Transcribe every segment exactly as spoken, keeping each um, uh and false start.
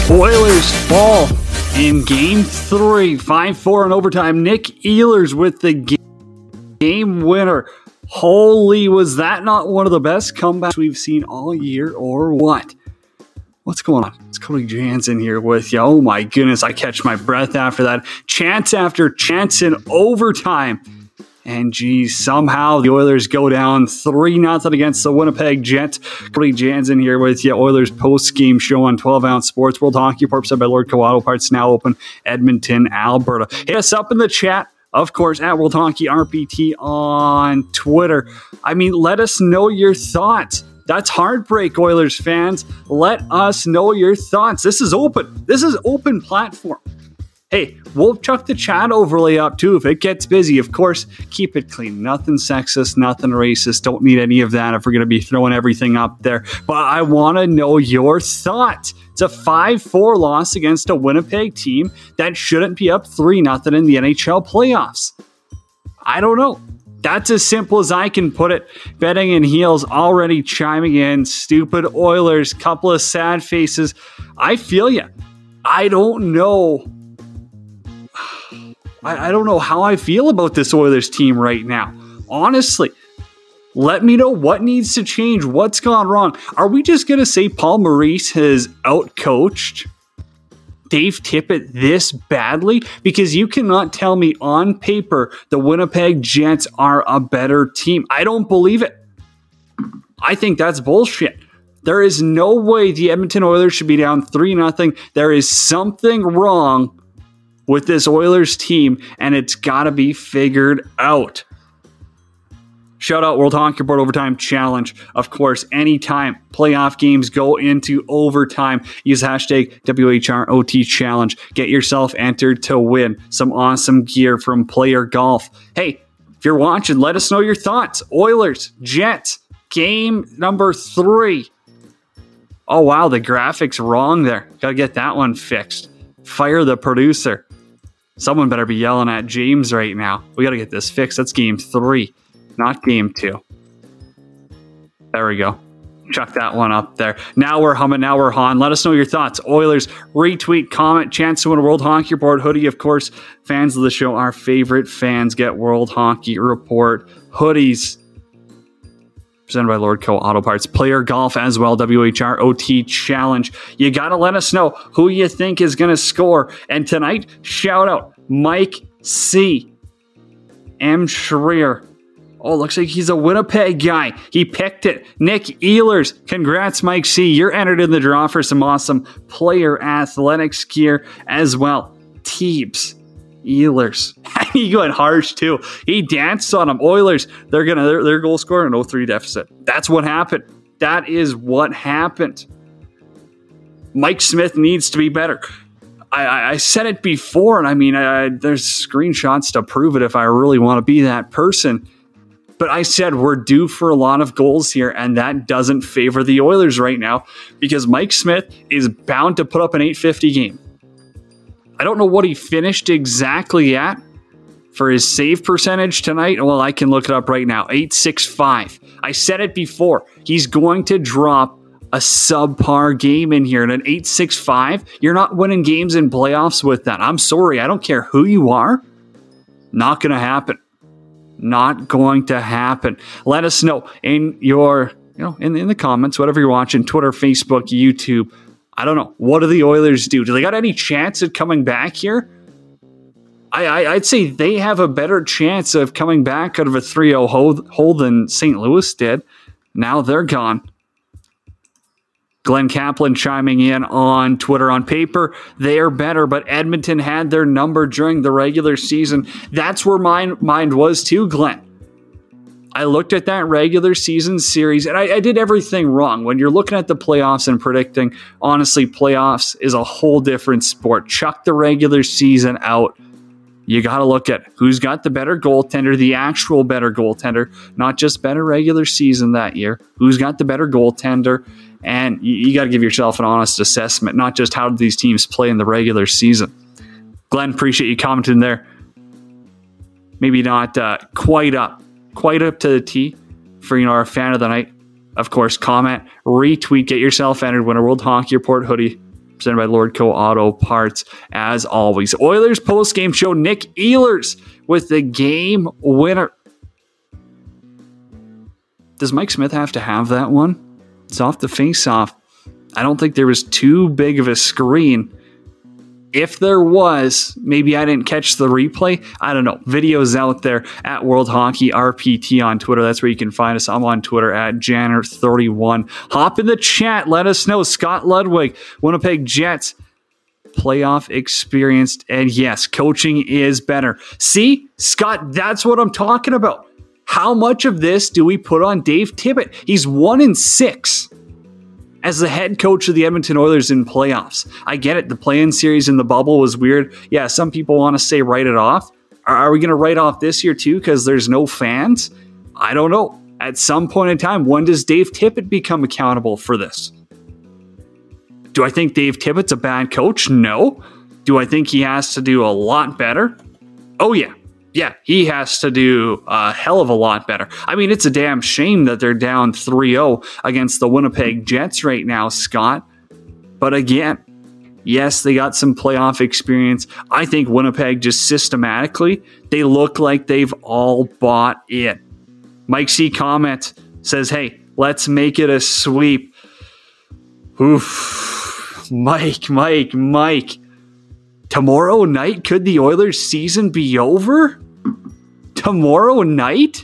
Oilers fall in game three, five four in overtime. Nick Ehlers with the game winner. Holy, was that not one of the best comebacks we've seen all year or what? What's going on? It's Cody Jansen here with you. Oh my goodness, I catch my breath after that. Chance after chance in overtime. And geez, somehow the Oilers go down three nothing against the Winnipeg Jets. Cody Jansen here with you. Oilers post-game show on twelve ounce Sports. World Hockey Report presented by Lord Auto Parts, now open, Edmonton, Alberta. Hit us up in the chat, of course, at World Hockey R P T on Twitter. I mean, let us know your thoughts. That's heartbreak, Oilers fans. Let us know your thoughts. This is open. This is open platform. Hey, we'll chuck the chat overlay up too if it gets busy. Of course, keep it clean. Nothing sexist, nothing racist. Don't need any of that if we're going to be throwing everything up there. But I want to know your thoughts. It's a five four loss against a Winnipeg team that shouldn't be up three nothing in the N H L playoffs. I don't know. That's as simple as I can put it. Betting and Heels already chiming in. Stupid Oilers, couple of sad faces. I feel you. I don't know. I, I don't know how I feel about this Oilers team right now. Honestly, let me know what needs to change. What's gone wrong? Are we just going to say Paul Maurice has outcoached Dave Tippett this badly? Because you cannot tell me on paper the Winnipeg Jets are a better team. I don't believe it. I think that's bullshit. There is no way the Edmonton Oilers should be down three nothing. There is something wrong with this Oilers team, and it's got to be figured out. Shout out World Hockey Report Overtime Challenge. Of course, anytime playoff games go into overtime, use hashtag W H R O T Challenge. Get yourself entered to win some awesome gear from Player Golf. Hey, if you're watching, let us know your thoughts. Oilers, Jets, game number three. Oh, wow, the graphics wrong there. Got to get that one fixed. Fire the producer. Someone better be yelling at James right now. We got to get this fixed. That's game three, not game two. There we go. Chuck that one up there. Now we're humming. Now we're hawing. Let us know your thoughts. Oilers, retweet, comment, chance to win a World Hockey Report hoodie. Of course, fans of the show, our favorite fans get World Hockey Report hoodies. Presented by Lordco Auto Parts. Player Golf as well. W H R O T Challenge. You got to let us know who you think is going to score. And tonight, shout out Mike C. M. Schreier. Oh, looks like he's a Winnipeg guy. He picked it. Nick Ehlers. Congrats, Mike C. You're entered in the draw for some awesome Player Athletics gear as well. Teebs. Ehlers. He went harsh too. He danced on them. Oilers, they're gonna their, their goal scorer an oh three deficit. That's what happened. That is what happened. Mike Smith needs to be better. I, I, I said it before, and I mean, I, I, there's screenshots to prove it if I really want to be that person. But I said we're due for a lot of goals here, and that doesn't favor the Oilers right now because Mike Smith is bound to put up an eight fifty game. I don't know what he finished exactly at for his save percentage tonight. Well, I can look it up right now. eight sixty-five. I said it before. He's going to drop a subpar game in here. And an eight sixty-five, you're not winning games in playoffs with that. I'm sorry. I don't care who you are. Not going to happen. Not going to happen. Let us know in your, you know, in, in the comments, whatever you're watching, Twitter, Facebook, YouTube. I don't know. What do the Oilers do? Do they got any chance at coming back here? I, I, I'd say they have a better chance of coming back out of a three oh hole, hole than Saint Louis did. Now they're gone. Glenn Kaplan chiming in on Twitter. On paper, they are better, but Edmonton had their number during the regular season. That's where my mind was too, Glenn. I looked at that regular season series, and I, I did everything wrong. When you're looking at the playoffs and predicting, honestly, playoffs is a whole different sport. Chuck the regular season out. You got to look at who's got the better goaltender, the actual better goaltender, not just better regular season that year. Who's got the better goaltender? And you, you got to give yourself an honest assessment, not just how did these teams play in the regular season. Glenn, appreciate you commenting there. Maybe not uh, quite up. Quite up to the T for, you know, our fan of the night. Of course, comment, retweet, get yourself entered, win a World Hockey Report hoodie. presented by Lordco Auto Parts, as always. Oilers post-game show, Nick Ehlers with the game winner. Does Mike Smith have to have that one? It's off the face-off. I don't think there was too big of a screen. If there was, maybe I didn't catch the replay. I don't know. Videos out there at World Hockey R P T on Twitter. That's where you can find us. I'm on Twitter at Janner thirty-one. Hop in the chat. Let us know. Scott Ludwig, Winnipeg Jets, playoff experienced. And yes, coaching is better. See, Scott, that's what I'm talking about. How much of this do we put on Dave Tippett? He's one in six. As the head coach of the Edmonton Oilers in playoffs. I get it. The play-in series in the bubble was weird. Yeah, some people want to say write it off. Are, are we going to write off this year too because there's no fans? I don't know. At some point in time, when does Dave Tippett become accountable for this? Do I think Dave Tippett's a bad coach? No. Do I think he has to do a lot better? Oh, yeah. Yeah, he has to do a hell of a lot better. I mean, it's a damn shame that they're down three oh against the Winnipeg Jets right now, Scott. But again, yes, they got some playoff experience. I think Winnipeg just systematically, they look like they've all bought it. Mike C. comment says, hey, let's make it a sweep. Oof. Mike, Mike, Mike. Tomorrow night, could the Oilers' season be over? Tomorrow night?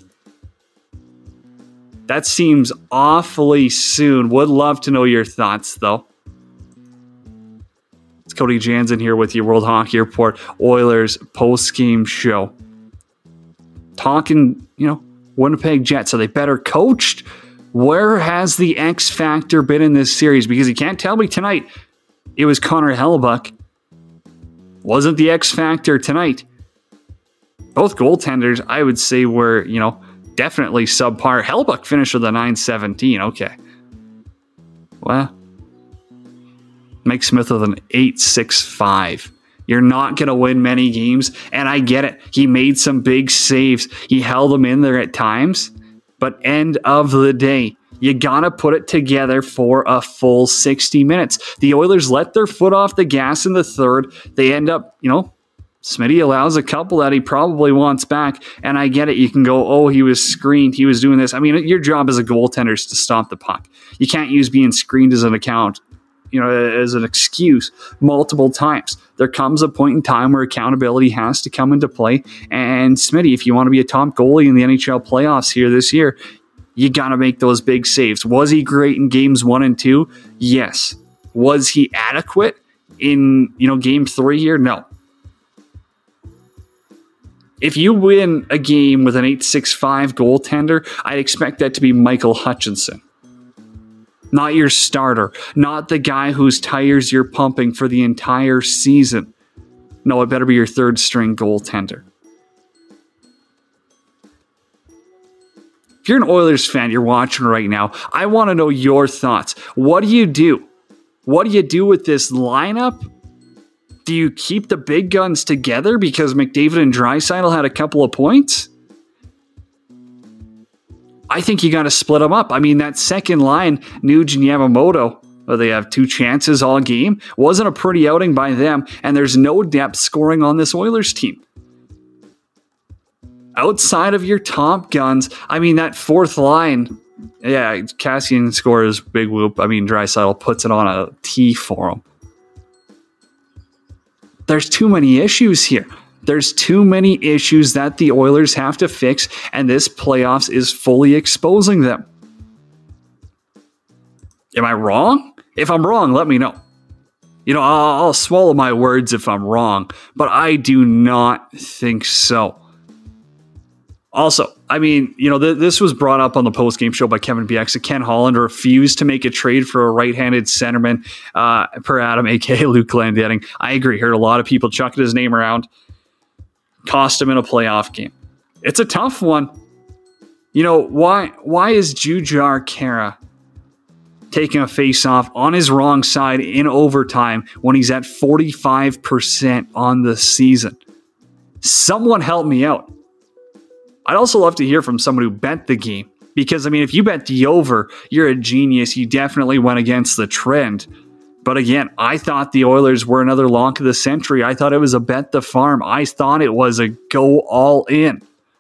That seems awfully soon. Would love to know your thoughts, though. It's Cody Jansen here with your World Hockey Report Oilers post-game show. Talking, you know, Winnipeg Jets. Are they better coached? Where has the X factor been in this series? Because you can't tell me tonight it was Connor Hellebuyck. Wasn't the X factor tonight. Both goaltenders, I would say, were, you know, definitely subpar. Hellebuyck finished with a nine seventeen. Okay. Well, Mike Smith with an eight six five. You're not going to win many games, and I get it. He made some big saves. He held them in there at times, but end of the day, you got to put it together for a full sixty minutes. The Oilers let their foot off the gas in the third. They end up, you know, Smitty allows a couple that he probably wants back, and I get it. You can go, oh, he was screened. He was doing this. I mean, your job as a goaltender is to stop the puck. You can't use being screened as an account, you know, as an excuse multiple times. There comes a point in time where accountability has to come into play, and Smitty, if you want to be a top goalie in the N H L playoffs here this year, you got to make those big saves. Was he great in games one and two? Yes. Was he adequate in, you know, game three here? No. If you win a game with an eight six five goaltender, I'd expect that to be Michael Hutchinson. Not your starter. Not the guy whose tires you're pumping for the entire season. No, it better be your third string goaltender. If you're an Oilers fan, you're watching right now, I want to know your thoughts. What do you do? What do you do with this lineup? Do you keep the big guns together because McDavid and Draisaitl had a couple of points? I think you got to split them up. I mean, that second line, Nuge and Yamamoto, well, they have two chances all game. Wasn't a pretty outing by them, and there's no depth scoring on this Oilers team. Outside of your top guns, I mean, that fourth line, yeah, Cassian scores big whoop. I mean, Draisaitl puts it on a tee for him. There's too many issues here. There's too many issues that the Oilers have to fix, and this playoffs is fully exposing them. Am I wrong? If I'm wrong, let me know. You know, I'll, I'll swallow my words if I'm wrong, but I do not think so. Also, I mean, you know, th- this was brought up on the post-game show by Kevin Bieksa. Ken Holland refused to make a trade for a right-handed centerman uh, per Adam, a k a. Luke Glendening. I agree. Heard a lot of people chucking his name around. Cost him in a playoff game. It's a tough one. You know, why why is Jujhar Khaira taking a face-off on his wrong side in overtime when he's at forty-five percent on the season? Someone help me out. I'd also love to hear from someone who bet the game. Because, I mean, if you bet the over, you're a genius. You definitely went against the trend. But again, I thought the Oilers were another lock of the century. I thought it was a bet the farm. I thought it was a go all in.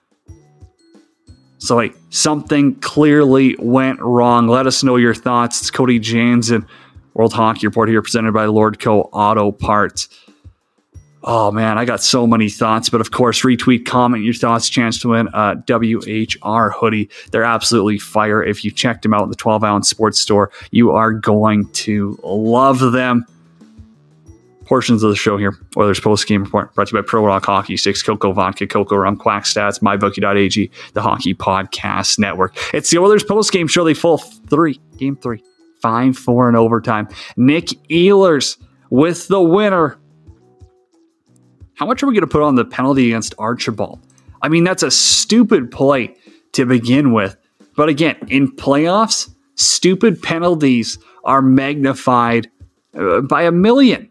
So, hey, something clearly went wrong. Let us know your thoughts. It's Cody Jansen, World Hockey Report here, presented by Lordco Auto Parts. Oh, man, I got so many thoughts. But, of course, retweet, comment your thoughts. Chance to win a W H R hoodie. They're absolutely fire. If you checked them out in the twelve-ounce sports store, you are going to love them. Portions of the show here, Oilers post-game report, brought to you by Pro Rock Hockey Sticks, Coco Vodka, Coco Rum, Quack Stats, MyBookie dot A G, the Hockey Podcast Network. It's the Oilers post-game show. They full three, game three, five four in overtime. Nick Ehlers with the winner. How much are we going to put on the penalty against Archibald? I mean, that's a stupid play to begin with. But again, in playoffs, stupid penalties are magnified uh, by a million.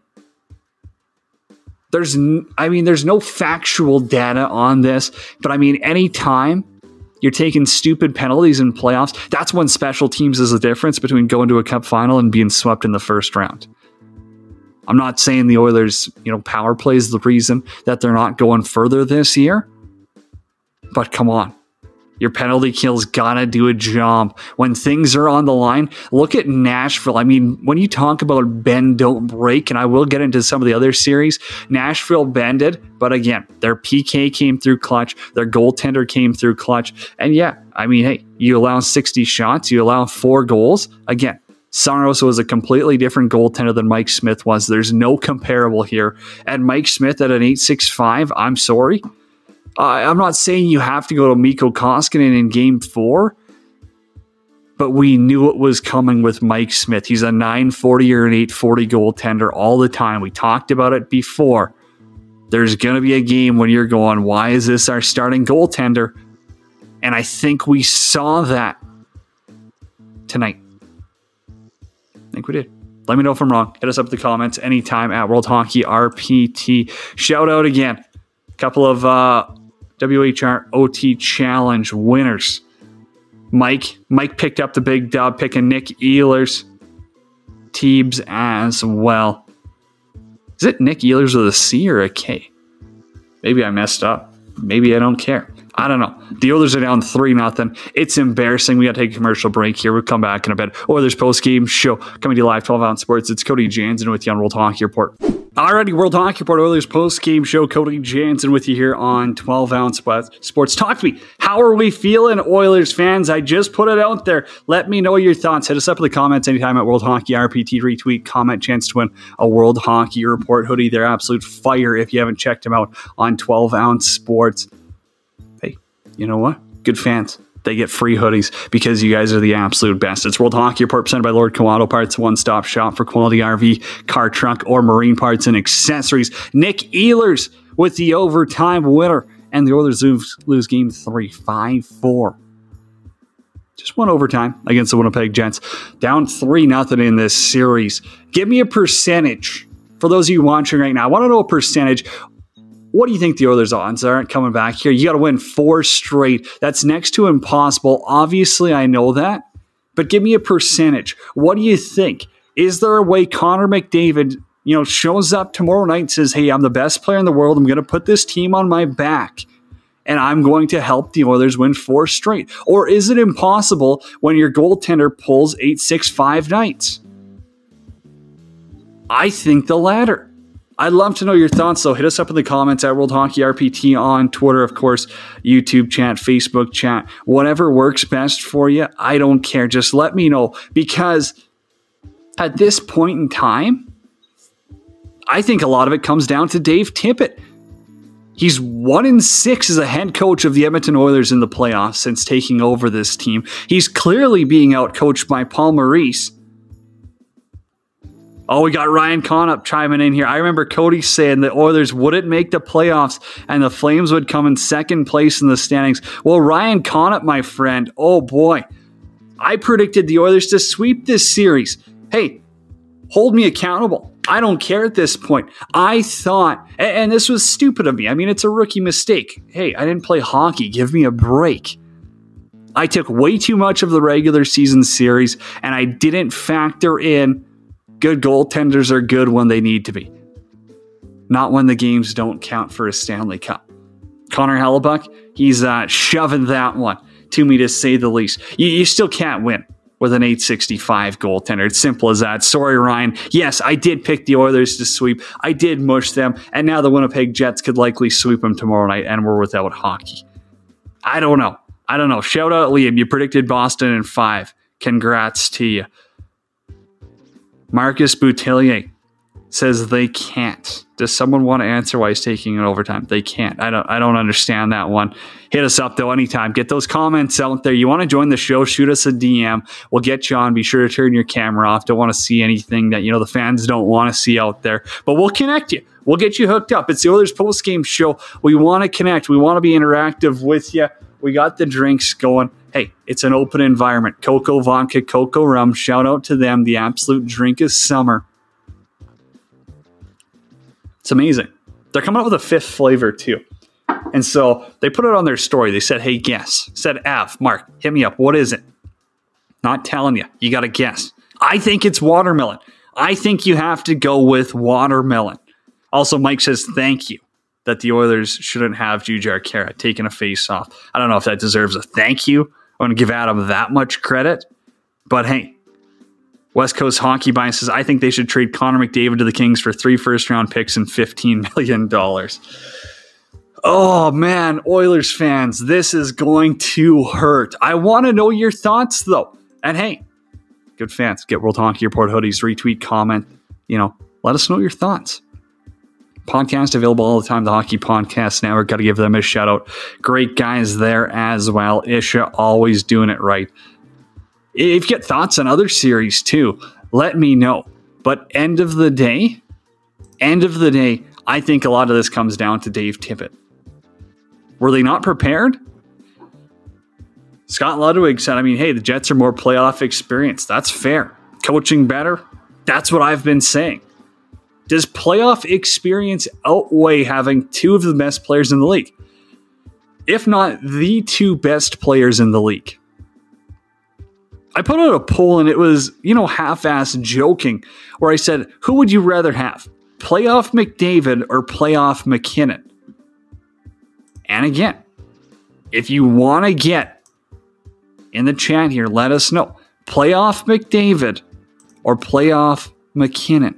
There's, I mean, there's no factual data on this, but I mean, anytime you're taking stupid penalties in playoffs, that's when special teams is the difference between going to a cup final and being swept in the first round. I'm not saying the Oilers, you know, power play is the reason that they're not going further this year, but come on. Your penalty kill's gotta do a job. When things are on the line, look at Nashville. I mean, when you talk about bend, don't break, and I will get into some of the other series, Nashville bended, but again, their P K came through clutch, their goaltender came through clutch, and yeah, I mean, hey, you allow sixty shots, you allow four goals. Again, Saros was a completely different goaltender than Mike Smith was. There's no comparable here. And Mike Smith at an eight six five, I'm sorry. Uh, I'm not saying you have to go to Mikko Koskinen in game four, but we knew it was coming with Mike Smith. He's a nine forty or an eight forty goaltender all the time. We talked about it before. There's going to be a game when you're going, why is this our starting goaltender? And I think we saw that tonight. I think we did. Let me know if I'm wrong. Hit us up in the comments anytime at World Hockey R P T. Shout out again. A couple of uh, W H R O T Challenge winners. Mike. Mike picked up the big dub, picking Nick Ehlers. Teebs as well. Is it Nick Ehlers with a C or a K? Maybe I messed up. Maybe I don't care. I don't know. The Oilers are down three nothing. It's embarrassing. We got to take a commercial break here. We'll come back in a bit. Oilers post-game show coming to you live, twelve-ounce sports. It's Cody Jansen with you on World Hockey Report. Alrighty, World Hockey Report, Oilers post-game show. Cody Jansen with you here on twelve-ounce sports. Talk to me. How are we feeling, Oilers fans? I just put it out there. Let me know your thoughts. Hit us up in the comments anytime at World Hockey R P T. Retweet, comment, chance to win a World Hockey Report hoodie. They're absolute fire if you haven't checked them out on twelve-ounce sports. You know what? Good fans. They get free hoodies because you guys are the absolute best. It's World Hockey Report presented by Lordco Auto Parts, one-stop shop for quality R V, car, truck, or marine parts and accessories. Nick Ehlers with the overtime winner, and the Oilers lose, lose game three, five four. Just one overtime against the Winnipeg Jets. Down three nothing in this series. Give me a percentage. For those of you watching right now, I want to know a percentage. What do you think the Oilers' odds aren't coming back here? You got to win four straight. That's next to impossible. Obviously, I know that. But give me a percentage. What do you think? Is there a way Connor McDavid, you know, shows up tomorrow night and says, hey, I'm the best player in the world. I'm going to put this team on my back, and I'm going to help the Oilers win four straight? Or is it impossible when your goaltender pulls eight six five nights? I think the latter. I'd love to know your thoughts, though. Hit us up in the comments at World Hockey R P T on Twitter, of course, YouTube chat, Facebook chat, whatever works best for you. I don't care. Just let me know, because at this point in time, I think a lot of it comes down to Dave Tippett. He's one in six as a head coach of the Edmonton Oilers in the playoffs since taking over this team. He's clearly being outcoached by Paul Maurice. Oh, we got Ryan Conop chiming in here. I remember Cody saying the Oilers wouldn't make the playoffs and the Flames would come in second place in the standings. Well, Ryan Conop, my friend, oh boy. I predicted the Oilers to sweep this series. Hey, hold me accountable. I don't care at this point. I thought, and this was stupid of me. I mean, it's a rookie mistake. Hey, I didn't play hockey. Give me a break. I took way too much of the regular season series, and I didn't factor in good goaltenders are good when they need to be, not when the games don't count for a Stanley Cup. Connor Hellebuyck, he's uh, shoving that one to me, to say the least. You, you still can't win with an eight sixty-five goaltender. It's simple as that. Sorry, Ryan. Yes, I did pick the Oilers to sweep. I did mush them, and now the Winnipeg Jets could likely sweep them tomorrow night, and we're without hockey. I don't know. I don't know. Shout out, Liam. You predicted Boston in five. Congrats to you. Marcus Boutillier says they can't. Does someone want to answer why he's taking an overtime? They can't. I don't I don't understand that one. Hit us up, though, anytime. Get those comments out there. You want to join the show, shoot us a D M. We'll get you on. Be sure to turn your camera off. Don't want to see anything that, you know, the fans don't want to see out there. But we'll connect you. We'll get you hooked up. It's the Oilers post-game show. We want to connect. We want to be interactive with you. We got the drinks going. Hey, it's an open environment. Cocoa Vodka, Cocoa Rum. Shout out to them. The absolute drink is summer. It's amazing. They're coming up with a fifth flavor, too. And so they put it on their story. They said, hey, guess. Said, Av, Mark, hit me up. What is it? Not telling you. You got to guess. I think it's watermelon. I think you have to go with watermelon. Also, Mike says, thank you, that the Oilers shouldn't have Jujhar Khaira taking a face off. I don't know if that deserves a thank you. I'm going to give Adam that much credit. But hey, West Coast Hockey Bias says, I think they should trade Connor McDavid to the Kings for three first-round picks and fifteen million dollars. Oh, man, Oilers fans, this is going to hurt. I want to know your thoughts, though. And hey, good fans, get World Hockey Report hoodies, retweet, comment. You know, let us know your thoughts. Podcast available all the time, the Hockey Podcast Network. Got to give them a shout-out. Great guys there as well. Isha always doing it right. If you get thoughts on other series too, let me know. But end of the day, end of the day, I think a lot of this comes down to Dave Tippett. Were they not prepared? Scott Ludwig said, I mean, hey, the Jets are more playoff experienced. That's fair. Coaching better? That's what I've been saying. Does playoff experience outweigh having two of the best players in the league? If not the two best players in the league. I put out a poll and it was, you know, half-assed joking where I said, who would you rather have? Playoff McDavid or playoff McKinnon? And again, if you want to get in the chat here, let us know. Playoff McDavid or playoff McKinnon?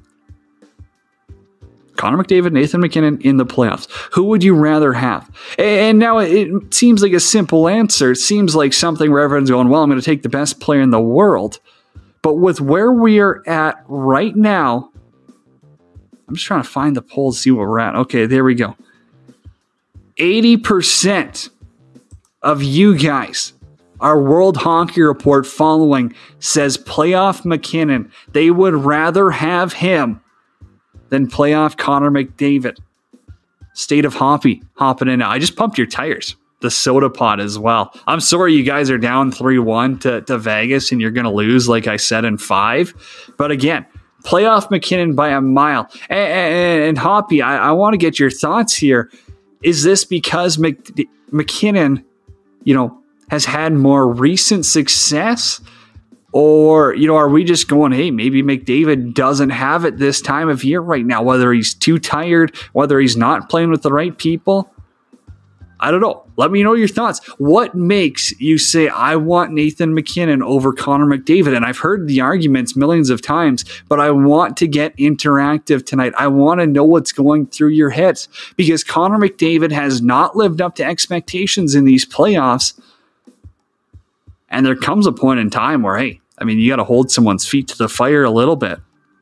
Connor McDavid, Nathan McKinnon in the playoffs. Who would you rather have? And now it seems like a simple answer. It seems like something where everyone's going, well, I'm going to take the best player in the world. But with where we are at right now, I'm just trying to find the poll to see where we're at. Okay, there we go. eighty percent of you guys, our World Hockey Report following, says playoff McKinnon. They would rather have him than playoff Connor McDavid. State of Hoppy hopping in now. I just pumped your tires. The soda pot as well. I'm sorry you guys are down three one to, to Vegas and you're going to lose, like I said, in five. But again, playoff McKinnon by a mile. And, and, and Hoppy, I, I want to get your thoughts here. Is this because Mc, McKinnon, you know, has had more recent success? Or, you know, are we just going, hey, maybe McDavid doesn't have it this time of year right now, whether he's too tired, whether he's not playing with the right people? I don't know. Let me know your thoughts. What makes you say, I want Nathan McKinnon over Connor McDavid? And I've heard the arguments millions of times, but I want to get interactive tonight. I want to know what's going through your heads because Connor McDavid has not lived up to expectations in these playoffs. And there comes a point in time where, hey, I mean, you got to hold someone's feet to the fire a little bit.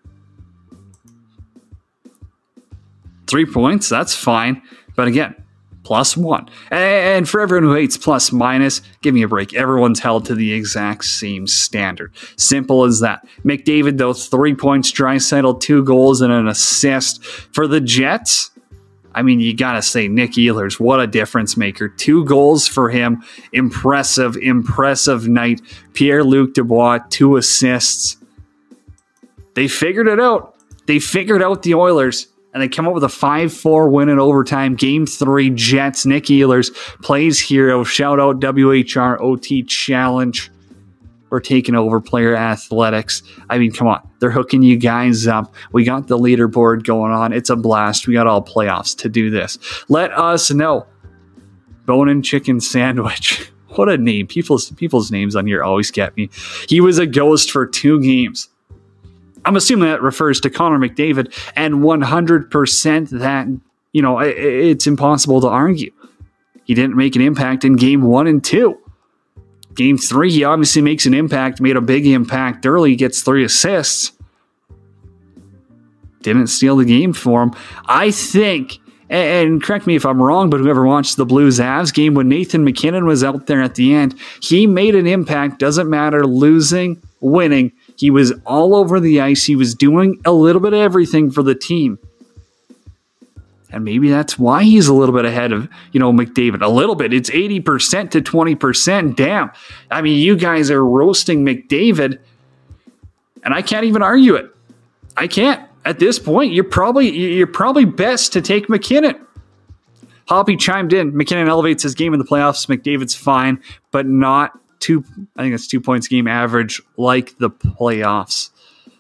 Three points, that's fine. But again, plus one. And for everyone who hates plus minus, give me a break. Everyone's held to the exact same standard. Simple as that. McDavid, though, three points. Draisaitl, two goals and an assist. For the Jets, I mean, you got to say Nick Ehlers, what a difference maker. Two goals for him. Impressive, impressive night. Pierre-Luc Dubois, two assists. They figured it out. They figured out the Oilers, and they come up with a five four win in overtime. Game three, Jets. Nick Ehlers plays hero. Shout out W H R O T Challenge. were taking over Player Athletics. I mean, come on. They're hooking you guys up. We got the leaderboard going on. It's a blast. We got all playoffs to do this. Let us know. Bone and Chicken Sandwich. What a name. People's, people's names on here always get me. He was a ghost for two games. I'm assuming that refers to Connor McDavid, and one hundred percent that, you know, it, it's impossible to argue. He didn't make an impact in game one and two. Game three, he obviously makes an impact, made a big impact early, gets three assists. Didn't steal the game for him. I think, and correct me if I'm wrong, but whoever watched the Blues-Avs game when Nathan McKinnon was out there at the end, he made an impact. Doesn't matter losing, winning. He was all over the ice. He was doing a little bit of everything for the team. And maybe that's why he's a little bit ahead of, you know, McDavid. A little bit. It's eighty percent to twenty percent. Damn. I mean, you guys are roasting McDavid, and I can't even argue it. I can't. At this point, you're probably you're probably best to take McKinnon. Hoppy chimed in. McKinnon elevates his game in the playoffs. McDavid's fine, but not two. I think it's two points game average like the playoffs.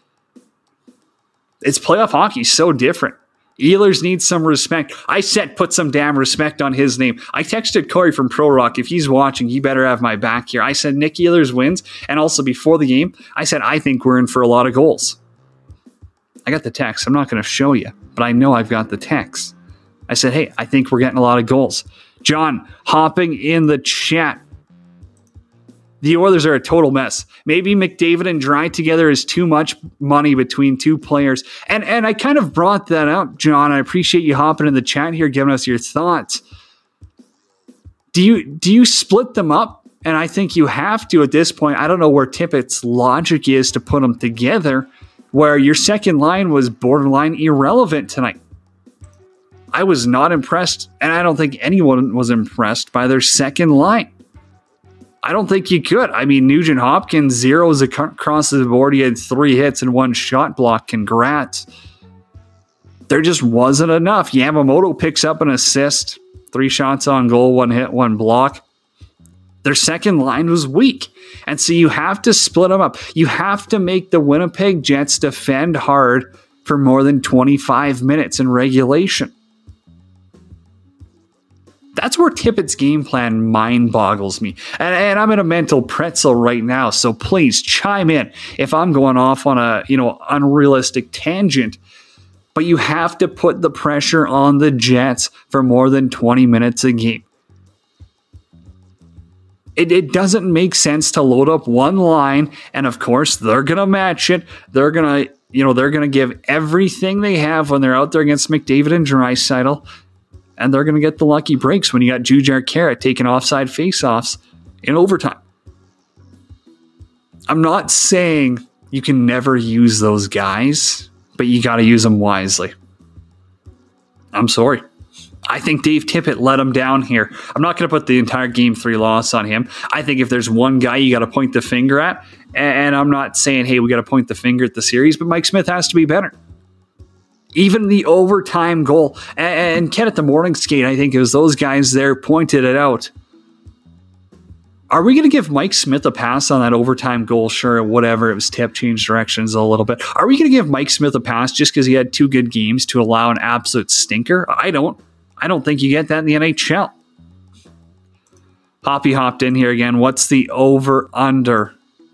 It's playoff hockey, so different. Ehlers needs some respect. I said put some damn respect on his name. I texted Corey from Pro Rock. If he's watching, he better have my back here. I said Nick Ehlers wins. And also before the game, I said I think we're in for a lot of goals. I got the text. I'm not going to show you, but I know I've got the text. I said, hey, I think we're getting a lot of goals. John, hopping in the chat. The Oilers are a total mess. Maybe McDavid and Dry together is too much money between two players. And and I kind of brought that up, John. I appreciate you hopping in the chat here, giving us your thoughts. Do you do you split them up? And I think you have to at this point. I don't know where Tippett's logic is to put them together, where your second line was borderline irrelevant tonight. I was not impressed, and I don't think anyone was impressed by their second line. I don't think you could. I mean, Nugent Hopkins, zeros across the board. He had three hits and one shot block. Congrats. There just wasn't enough. Yamamoto picks up an assist. Three shots on goal, one hit, one block. Their second line was weak. And so you have to split them up. You have to make the Winnipeg Jets defend hard for more than twenty-five minutes in regulation. That's where Tippett's game plan mind boggles me. And, and I'm in a mental pretzel right now, so please chime in if I'm going off on a, you know, unrealistic tangent. But you have to put the pressure on the Jets for more than twenty minutes a game. It, it doesn't make sense to load up one line, and of course, they're going to match it. They're going to, you know, they're going to give everything they have when they're out there against McDavid and Draisaitl. And they're going to get the lucky breaks when you got Jujhar Khaira taking offside faceoffs in overtime. I'm not saying you can never use those guys, but you got to use them wisely. I'm sorry. I think Dave Tippett let him down here. I'm not going to put the entire game three loss on him. I think if there's one guy you got to point the finger at, and I'm not saying, hey, we got to point the finger at the series, but Mike Smith has to be better. Even the overtime goal. And Ken at the morning skate, I think it was those guys there pointed it out. Are we going to give Mike Smith a pass on that overtime goal? Sure, whatever. It was tip, changed directions a little bit. Are we going to give Mike Smith a pass just because he had two good games to allow an absolute stinker? I don't. I don't think you get that in the N H L. Hoppy hopped in here again. What's the over-under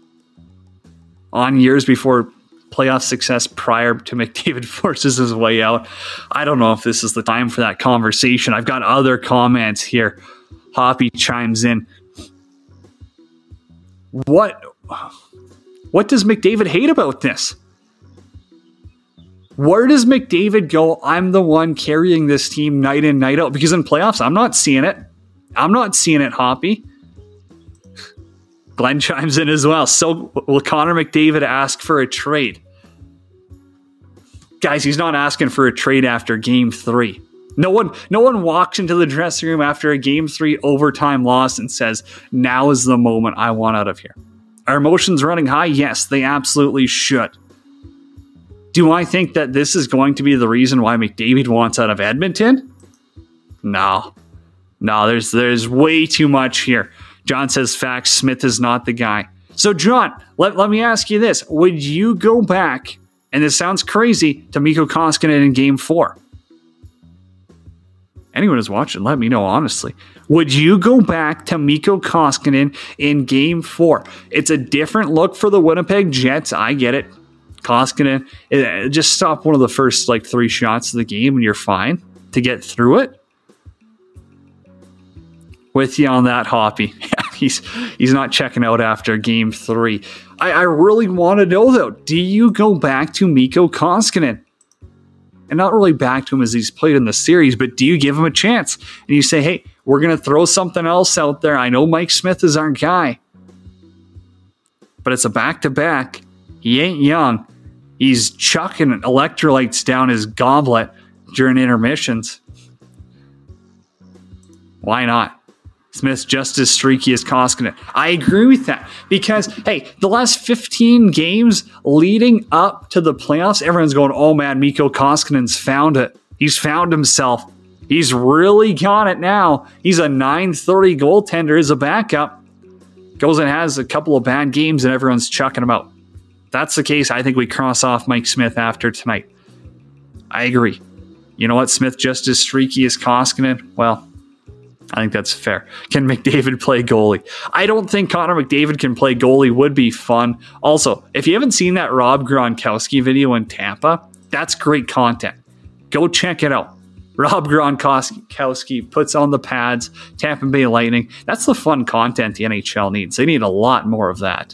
on years before playoff success prior to McDavid forces his way out? I don't know if this is the time for that conversation. I've got other comments here. Hoppy chimes in. What, what does McDavid hate about this? Where does McDavid go? I'm the one carrying this team night in, night out. Because in playoffs, I'm not seeing it. I'm not seeing it, Hoppy. Glenn chimes in as well. So will Connor McDavid ask for a trade? Guys, he's not asking for a trade after game three. No one, no one walks into the dressing room after a game three overtime loss and says, now is the moment I want out of here. Are emotions running high? Yes, they absolutely should. Do I think that this is going to be the reason why McDavid wants out of Edmonton? No. No, there's there's way too much here. John says facts. Smith is not the guy. So, John, let, let me ask you this. Would you go back, and this sounds crazy, to Mikko Koskinen in game four? Anyone who's watching, let me know, honestly. Would you go back to Mikko Koskinen in game four? It's a different look for the Winnipeg Jets. I get it. Koskinen, just stop one of the first like three shots of the game and you're fine to get through it. With you on that, Hoppy. he's he's not checking out after game three. I, I really want to know, though, do you go back to Mikko Koskinen? And not really back to him as he's played in the series, but do you give him a chance? And you say, hey, we're going to throw something else out there. I know Mike Smith is our guy, but it's a back-to-back. He ain't young. He's chucking electrolytes down his goblet during intermissions. Why not? Smith's just as streaky as Koskinen. I agree with that because, hey, the last fifteen games leading up to the playoffs, everyone's going, oh man, Mikko Koskinen's found it. He's found himself. He's really got it now. He's a nine thirty goaltender as a backup. Goes and has a couple of bad games and everyone's chucking him out. If that's the case, I think we cross off Mike Smith after tonight. I agree. You know what? Smith just as streaky as Koskinen? Well, I think that's fair. Can McDavid play goalie? I don't think Connor McDavid can play goalie. Would be fun. Also, if you haven't seen that Rob Gronkowski video in Tampa, that's great content. Go check it out. Rob Gronkowski puts on the pads, Tampa Bay Lightning. That's the fun content the N H L needs. They need a lot more of that.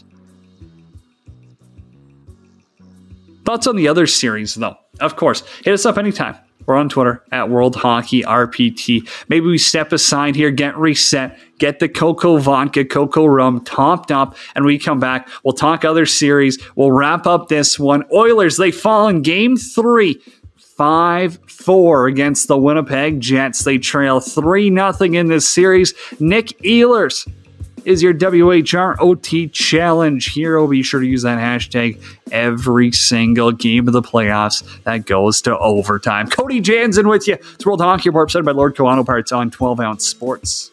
Thoughts on the other series, though? Of course, hit us up anytime. We're on Twitter at World Hockey R P T. Maybe we step aside here, get reset, get the Cocoa Vodka, Cocoa Rum topped up, and we come back. We'll talk other series. We'll wrap up this one. Oilers, they fall in game three, five four against the Winnipeg Jets. They trail three nothing in this series. Nick Ehlers is your W H R O T Challenge hero. Be sure to use that hashtag every single game of the playoffs that goes to overtime. Cody Jansen with you. It's World Hockey Report presented by Lord Auto Parts on twelve ounce Sports.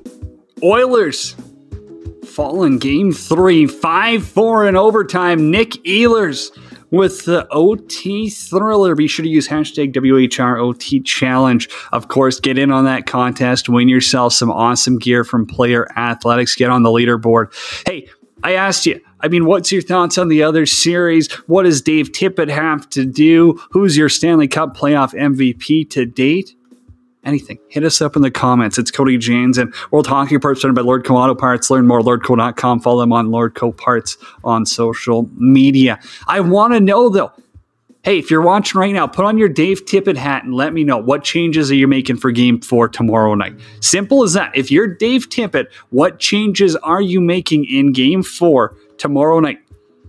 Oilers fall in game three, five four in overtime. Nick Ehlers with the O T thriller. Be sure to use hashtag W H R O T Challenge. Of course, get in on that contest. Win yourself some awesome gear from Player Athletics. Get on the leaderboard. Hey, I asked you, I mean, what's your thoughts on the other series? What does Dave Tippett have to do? Who's your Stanley Cup playoff M V P to date? Anything. Hit us up in the comments. It's Cody Jansen, World Hockey Report presented by Lordco Auto Parts. Learn more at lordco dot com. Follow them on Lordco Parts on social media. I want to know, though, hey, if you're watching right now, put on your Dave Tippett hat and let me know what changes are you making for game four tomorrow night. Simple as that. If you're Dave Tippett, what changes are you making in game four tomorrow night?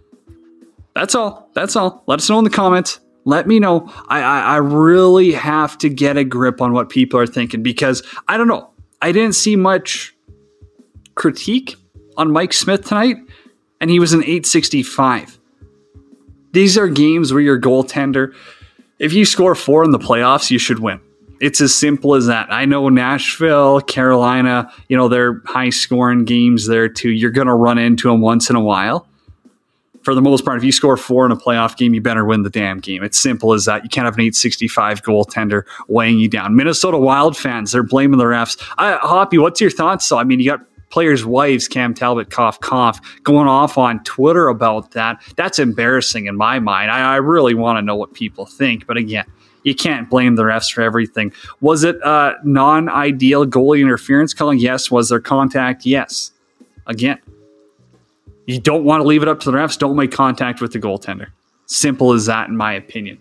That's all. That's all. Let us know in the comments. Let me know. I, I, I really have to get a grip on what people are thinking because, I don't know, I didn't see much critique on Mike Smith tonight, and he was an eight sixty-five. These are games where your goaltender, if you score four in the playoffs, you should win. It's as simple as that. I know Nashville, Carolina, you know, they're high-scoring games there too. You're going to run into them once in a while. For the most part, if you score four in a playoff game, you better win the damn game. It's simple as that. You can't have an eight sixty-five goaltender weighing you down. Minnesota Wild fans, they're blaming the refs. I, Hoppy, what's your thoughts? So, I mean, you got players' wives, Cam Talbot, cough, cough, going off on Twitter about that. That's embarrassing in my mind. I, I really want to know what people think. But again, you can't blame the refs for everything. Was it uh, non-ideal goalie interference calling? Yes. Was there contact? Yes. Again, you don't want to leave it up to the refs. Don't make contact with the goaltender. Simple as that, in my opinion.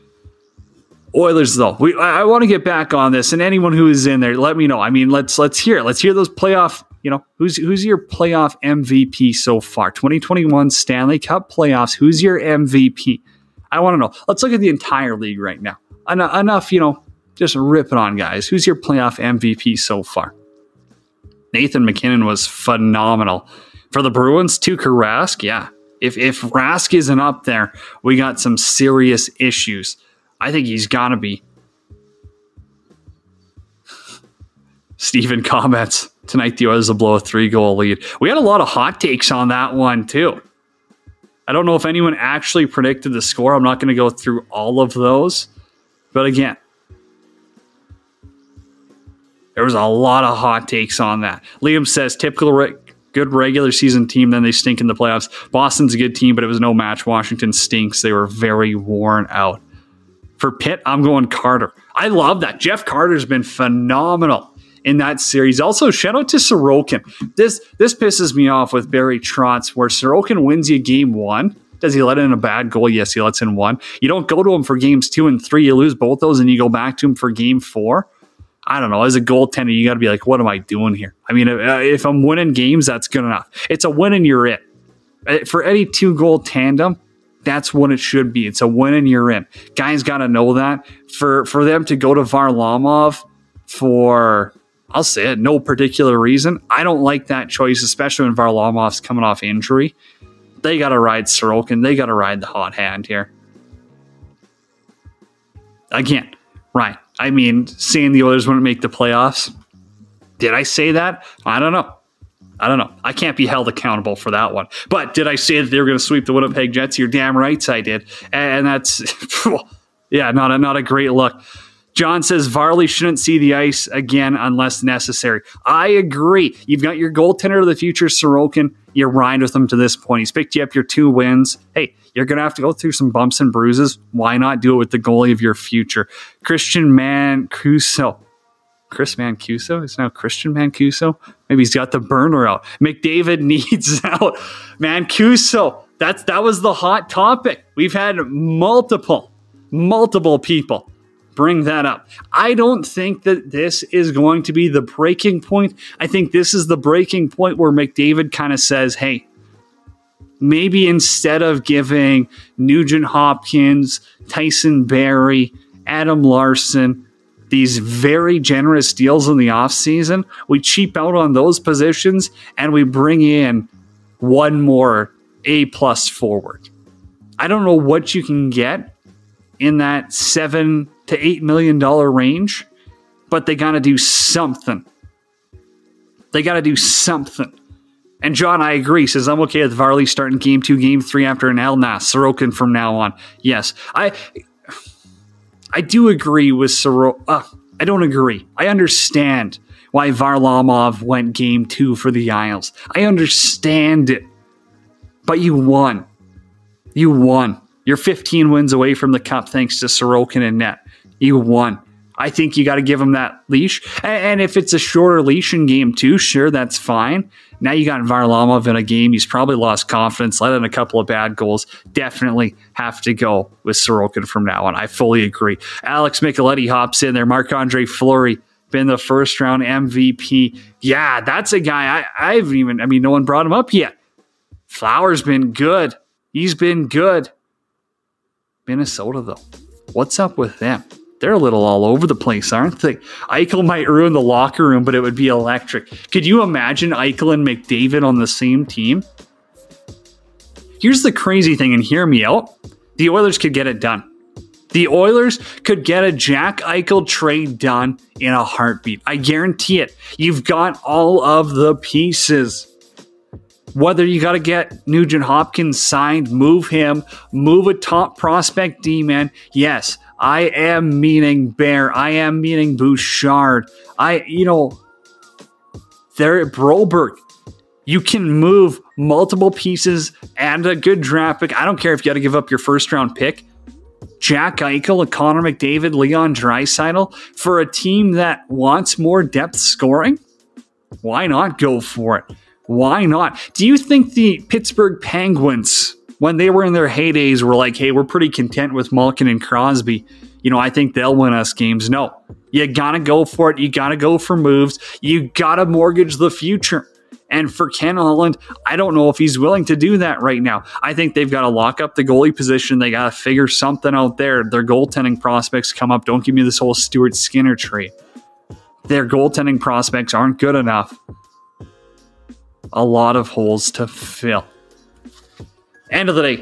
Oilers, though, we I, I want to get back on this, and anyone who is in there, let me know. I mean, let's let's hear it. Let's hear those playoff. You know, who's who's your playoff M V P so far? twenty twenty-one Stanley Cup playoffs. Who's your M V P? I want to know. Let's look at the entire league right now. En- enough, you know, just rip it on, guys. Who's your playoff M V P so far? Nathan MacKinnon was phenomenal. For the Bruins, Tuukka Rask, yeah. If if Rask isn't up there, we got some serious issues. I think he's got to be. Steven comments. tonight the Oilers will blow a three-goal lead. We had a lot of hot takes on that one, too. I don't know if anyone actually predicted the score. I'm not going to go through all of those. But again, there was a lot of hot takes on that. Liam says, typical re- good regular season team, then they stink in the playoffs. Boston's a good team, but it was no match. Washington stinks. They were very worn out. For Pitt, I'm going Carter. I love that. Jeff Carter's been phenomenal in that series. Also, shout out to Sorokin. This this pisses me off with Barry Trotz, where Sorokin wins you game one. Does he let in a bad goal? Yes, he lets in one. You don't go to him for games two and three. You lose both those, and you go back to him for game four. I don't know. As a goaltender, you got to be like, what am I doing here? I mean, if I'm winning games, that's good enough. It's a win and you're in. For any two-goal tandem, that's what it should be. It's a win and you're in. Guys got to know that. For for them to go to Varlamov for, I'll say it, no particular reason, I don't like that choice, especially when Varlamov's coming off injury. They got to ride Sorokin. They got to ride the hot hand here. Again, right. I mean, saying the Oilers wouldn't make the playoffs. Did I say that? I don't know. I don't know. I can't be held accountable for that one. But did I say that they were going to sweep the Winnipeg Jets? You're damn right I did. And that's, yeah, not a, not a great look. John says Varley shouldn't see the ice again unless necessary. I agree. You've got your goaltender of the future, Sorokin. You ride with him to this point. He's picked you up your two wins. Hey, you're going to have to go through some bumps and bruises. Why not do it with the goalie of your future? Christian Mancuso. Chris Mancuso? It's now Christian Mancuso? Maybe he's got the burner out. McDavid needs out. Mancuso. That's, that was the hot topic. We've had multiple, multiple people bring that up. I don't think that this is going to be the breaking point. I think this is the breaking point where McDavid kind of says, hey, maybe instead of giving Nugent Hopkins, Tyson Barrie, Adam Larson, these very generous deals in the offseason, we cheap out on those positions and we bring in one more A-plus forward. I don't know what you can get in that seven to eight million dollar range, but they got to do something. They got to do something. And John, I agree, says I'm okay with Varley starting game two, game three after an L N A S. Sorokin from now on. Yes, I I do agree with Sorokin. Uh, I don't agree. I understand why Varlamov went game two for the Isles. I understand it. But you won. You won. You're fifteen wins away from the cup thanks to Sorokin and net. You won. I think you got to give him that leash. And if it's a shorter leash in game two, sure, that's fine. Now you got Varlamov in a game. He's probably lost confidence, let in a couple of bad goals. Definitely have to go with Sorokin from now on. I fully agree. Alex Micheletti hops in there. Marc-Andre Fleury, been the first round M V P. Yeah, that's a guy I, I've even, I mean, no one brought him up yet. Flower's been good. He's been good. Minnesota, though. What's up with them? They're a little all over the place, aren't they? Eichel might ruin the locker room, but it would be electric. Could you imagine Eichel and McDavid on the same team? Here's the crazy thing, and hear me out. The Oilers could get it done. The Oilers could get a Jack Eichel trade done in a heartbeat. I guarantee it. You've got all of the pieces. Whether you got to get Nugent Hopkins signed, move him, move a top prospect D-man. Yes, I am meaning Bear. I am meaning Bouchard. I, you know, they're at Broberg. You can move multiple pieces and a good draft pick. I don't care if you got to give up your first round pick. Jack Eichel, Connor McDavid, Leon Draisaitl for a team that wants more depth scoring. Why not go for it? Why not? Do you think the Pittsburgh Penguins, when they were in their heydays, were like, hey, we're pretty content with Malkin and Crosby. You know, I think they'll win us games. No, you got to go for it. You got to go for moves. You got to mortgage the future. And for Ken Holland, I don't know if he's willing to do that right now. I think they've got to lock up the goalie position. They got to figure something out there. Their goaltending prospects come up. Don't give me this whole Stuart Skinner trade. Their goaltending prospects aren't good enough. A lot of holes to fill. End of the day,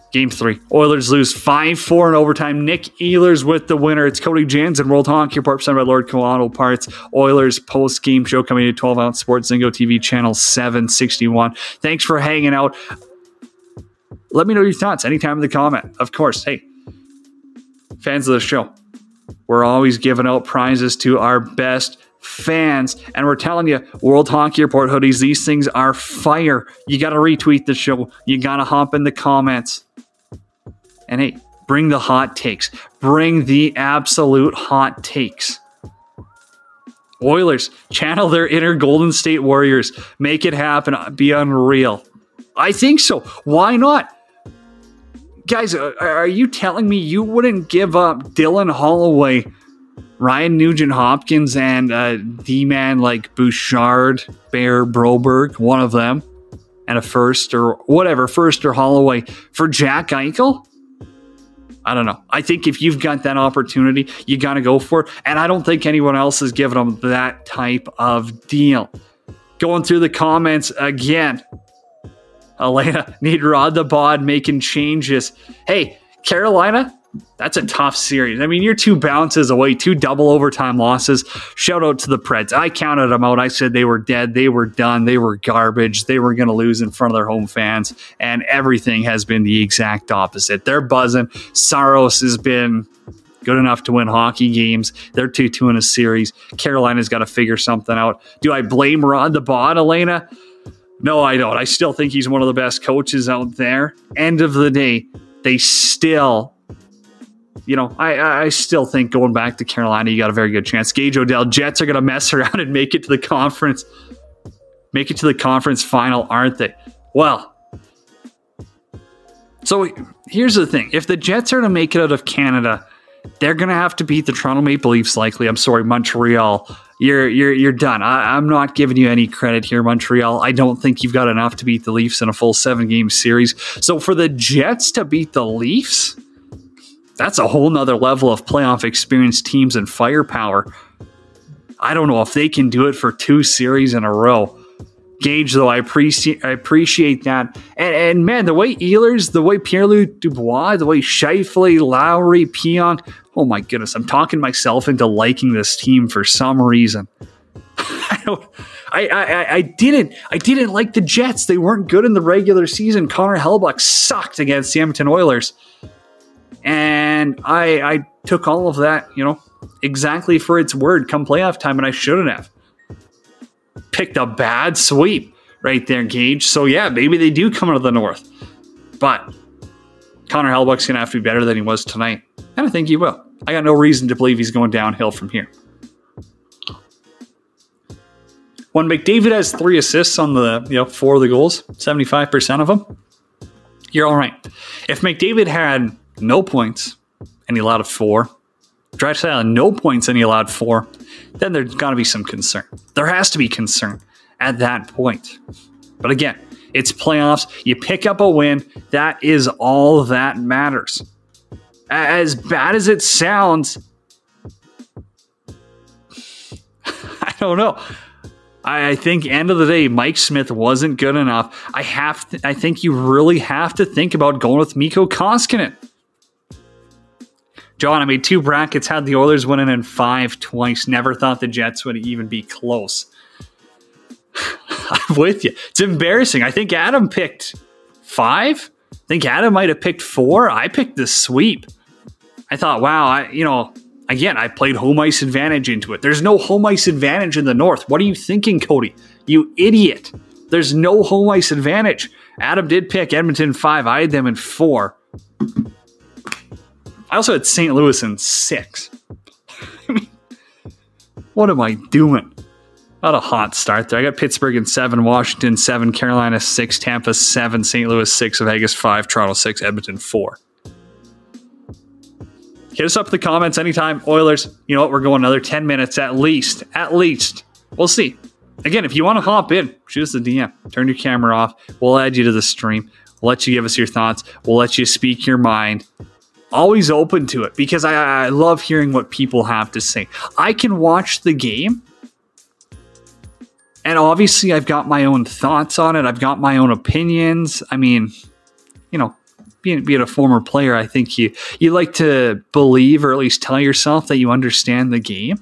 Game three. Oilers lose five four in overtime. Nick Ehlers with the winner. It's Cody Jansen, World Hockey Report, presented by Lord Colorado Parts. Oilers post-game show coming to twelve ounce Sports Zingo T V channel seven sixty-one. Thanks for hanging out. Let me know your thoughts anytime in the comment. Of course, hey, fans of the show, we're always giving out prizes to our best fans, and we're telling you, World Hockey Report hoodies, these things are fire. You got to retweet the show. You got to hop in the comments. And hey, bring the hot takes. Bring the absolute hot takes. Oilers, channel their inner Golden State Warriors. Make it happen. Be unreal. I think so. Why not? Guys, are you telling me you wouldn't give up Dylan Holloway, Ryan Nugent-Hopkins, and uh, D-man like Bouchard, Bear, Broberg, one of them, and a first or whatever, first or Holloway, for Jack Eichel? I don't know. I think if you've got that opportunity, you got to go for it. And I don't think anyone else has given them that type of deal. Going through the comments again. Elena, need Rod the Bod making changes. Hey, Carolina, that's a tough series. I mean, you're two bounces away, two double overtime losses. Shout out to the Preds. I counted them out. I said they were dead. They were done. They were garbage. They were going to lose in front of their home fans. And everything has been the exact opposite. They're buzzing. Saros has been good enough to win hockey games. They're two two in a series. Carolina's got to figure something out. Do I blame Rod the Bod, Elena? No, I don't. I still think he's one of the best coaches out there. End of the day, they still... You know, I, I still think going back to Carolina, you got a very good chance. Gage Odell, Jets are going to mess around and make it to the conference. Make it to the conference final, aren't they? Well, so here's the thing. If the Jets are to make it out of Canada, they're going to have to beat the Toronto Maple Leafs likely. I'm sorry, Montreal. You're you're you're done. I, I'm not giving you any credit here, Montreal. I don't think you've got enough to beat the Leafs in a full seven-game series. So for the Jets to beat the Leafs... that's a whole nother level of playoff experience, teams, and firepower. I don't know if they can do it for two series in a row. Gage, though, I appreciate I appreciate that. And, and man, the way Ehlers, the way Pierre-Luc Dubois, the way Scheifele, Lowry, Pionk, oh my goodness, I'm talking myself into liking this team for some reason. I don't. I, I I didn't I didn't like the Jets. They weren't good in the regular season. Connor Hellebuyck sucked against the Edmonton Oilers. And I, I took all of that, you know, exactly for its word come playoff time, and I shouldn't have. Picked a bad sweep right there, Gage. So, yeah, maybe they do come out of the North. But Connor Hellebuyck's going to have to be better than he was tonight. And I think he will. I got no reason to believe he's going downhill from here. When McDavid has three assists on the, you know, four of the goals, seventy-five percent of them, you're all right. If McDavid had no points, and he allowed four. Draisaitl had no points, and he allowed four. Then there's got to be some concern. There has to be concern at that point. But again, it's playoffs. You pick up a win. That is all that matters. As bad as it sounds, I don't know. I think end of the day, Mike Smith wasn't good enough. I have to, I think you really have to think about going with Mikko Koskinen. John, I made two brackets, had the Oilers winning in five twice. Never thought the Jets would even be close. I'm with you. It's embarrassing. I think Adam picked five. I think Adam might have picked four. I picked the sweep. I thought, wow, I, you know, again, I played home ice advantage into it. There's no home ice advantage in the North. What are you thinking, Cody? You idiot. There's no home ice advantage. Adam did pick Edmonton five. I had them in four. I also had Saint Louis in six. I mean, what am I doing? Not a hot start there. I got Pittsburgh in seven, Washington seven, Carolina six, Tampa seven, Saint Louis six, Vegas five, Toronto six, Edmonton four. Hit us up in the comments anytime. Oilers, you know what? We're going another ten minutes at least. At least. We'll see. Again, if you want to hop in, shoot us a D M. Turn your camera off. We'll add you to the stream. We'll let you give us your thoughts. We'll let you speak your mind. Always open to it because I, I love hearing what people have to say. I can watch the game, and obviously I've got my own thoughts on it. I've got my own opinions. I mean, you know, being, being a former player, I think you, you like to believe or at least tell yourself that you understand the game.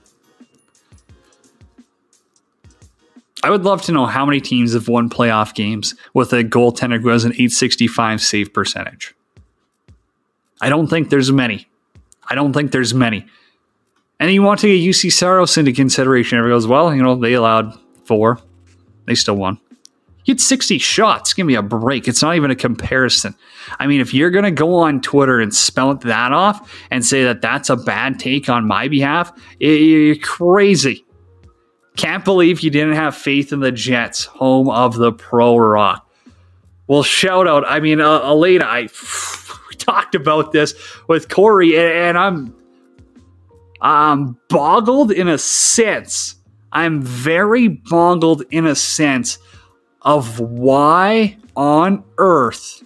I would love to know how many teams have won playoff games with a goaltender who has an eight sixty-five save percentage. I don't think there's many. I don't think there's many. And you want to get U C Saros into consideration. Everybody goes, well, you know, they allowed four. They still won. You had sixty shots. Give me a break. It's not even a comparison. I mean, if you're going to go on Twitter and spout that off and say that that's a bad take on my behalf, you're crazy. Can't believe you didn't have faith in the Jets, home of the Pro Rock. Well, shout out. I mean, uh, Elena, I we talked about this with Corey, and, and I'm, I'm boggled in a sense. I'm very boggled in a sense of why on earth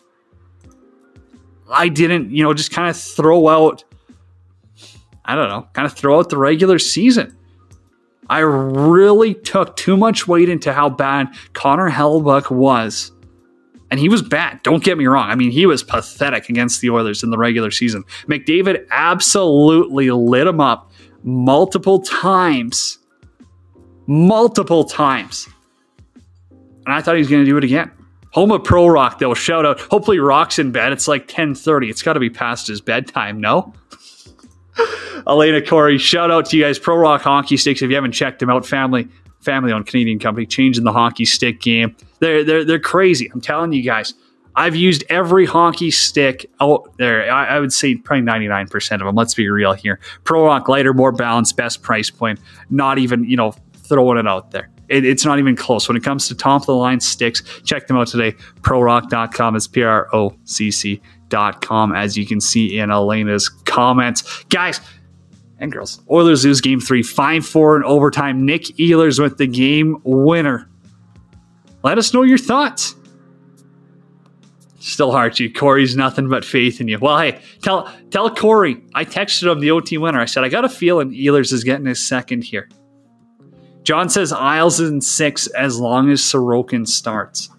I didn't, you know, just kind of throw out, I don't know, kind of throw out the regular season. I really took too much weight into how bad Connor Hellebuyck was. And he was bad. Don't get me wrong. I mean, he was pathetic against the Oilers in the regular season. McDavid absolutely lit him up multiple times. Multiple times. And I thought he was going to do it again. Home of Pro Rock, though. Shout out. Hopefully Rock's in bed. It's like ten thirty. It's got to be past his bedtime, no? Elena, Corey, shout out to you guys. Pro Rock Hockey Sticks. If you haven't checked them out, family, family-owned Canadian company, changing the hockey stick game. They're they're they're crazy. I'm telling you guys. I've used every hockey stick out there. I, I would say probably ninety-nine percent of them. Let's be real here. Pro Rock, lighter, more balanced, best price point. Not even, you know, throwing it out there. It, it's not even close. When it comes to top-of-the-line sticks, check them out today. pro rock dot com is P R O C C dot com, as you can see in Elena's comments. Guys and girls, Oilers lose game three, five four in overtime. Nick Ehlers with the game winner. Let us know your thoughts. Still hard to you. Corey's nothing but faith in you. Well, hey, tell tell Corey, I texted him the O T winner. I said, I got a feeling Ehlers is getting his second here. John says Isles in six as long as Sorokin starts.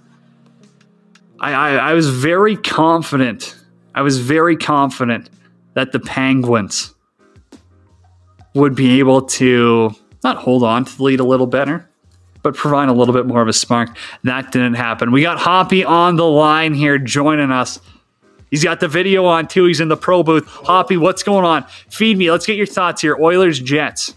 I, I, I was very confident. I was very confident that the Penguins would be able to not hold on to the lead a little better, but provide a little bit more of a spark. That didn't happen. We got Hoppy on the line here joining us. He's got the video on too. He's in the pro booth. Hoppy, what's going on? Feed me. Let's get your thoughts here. Oilers, Jets.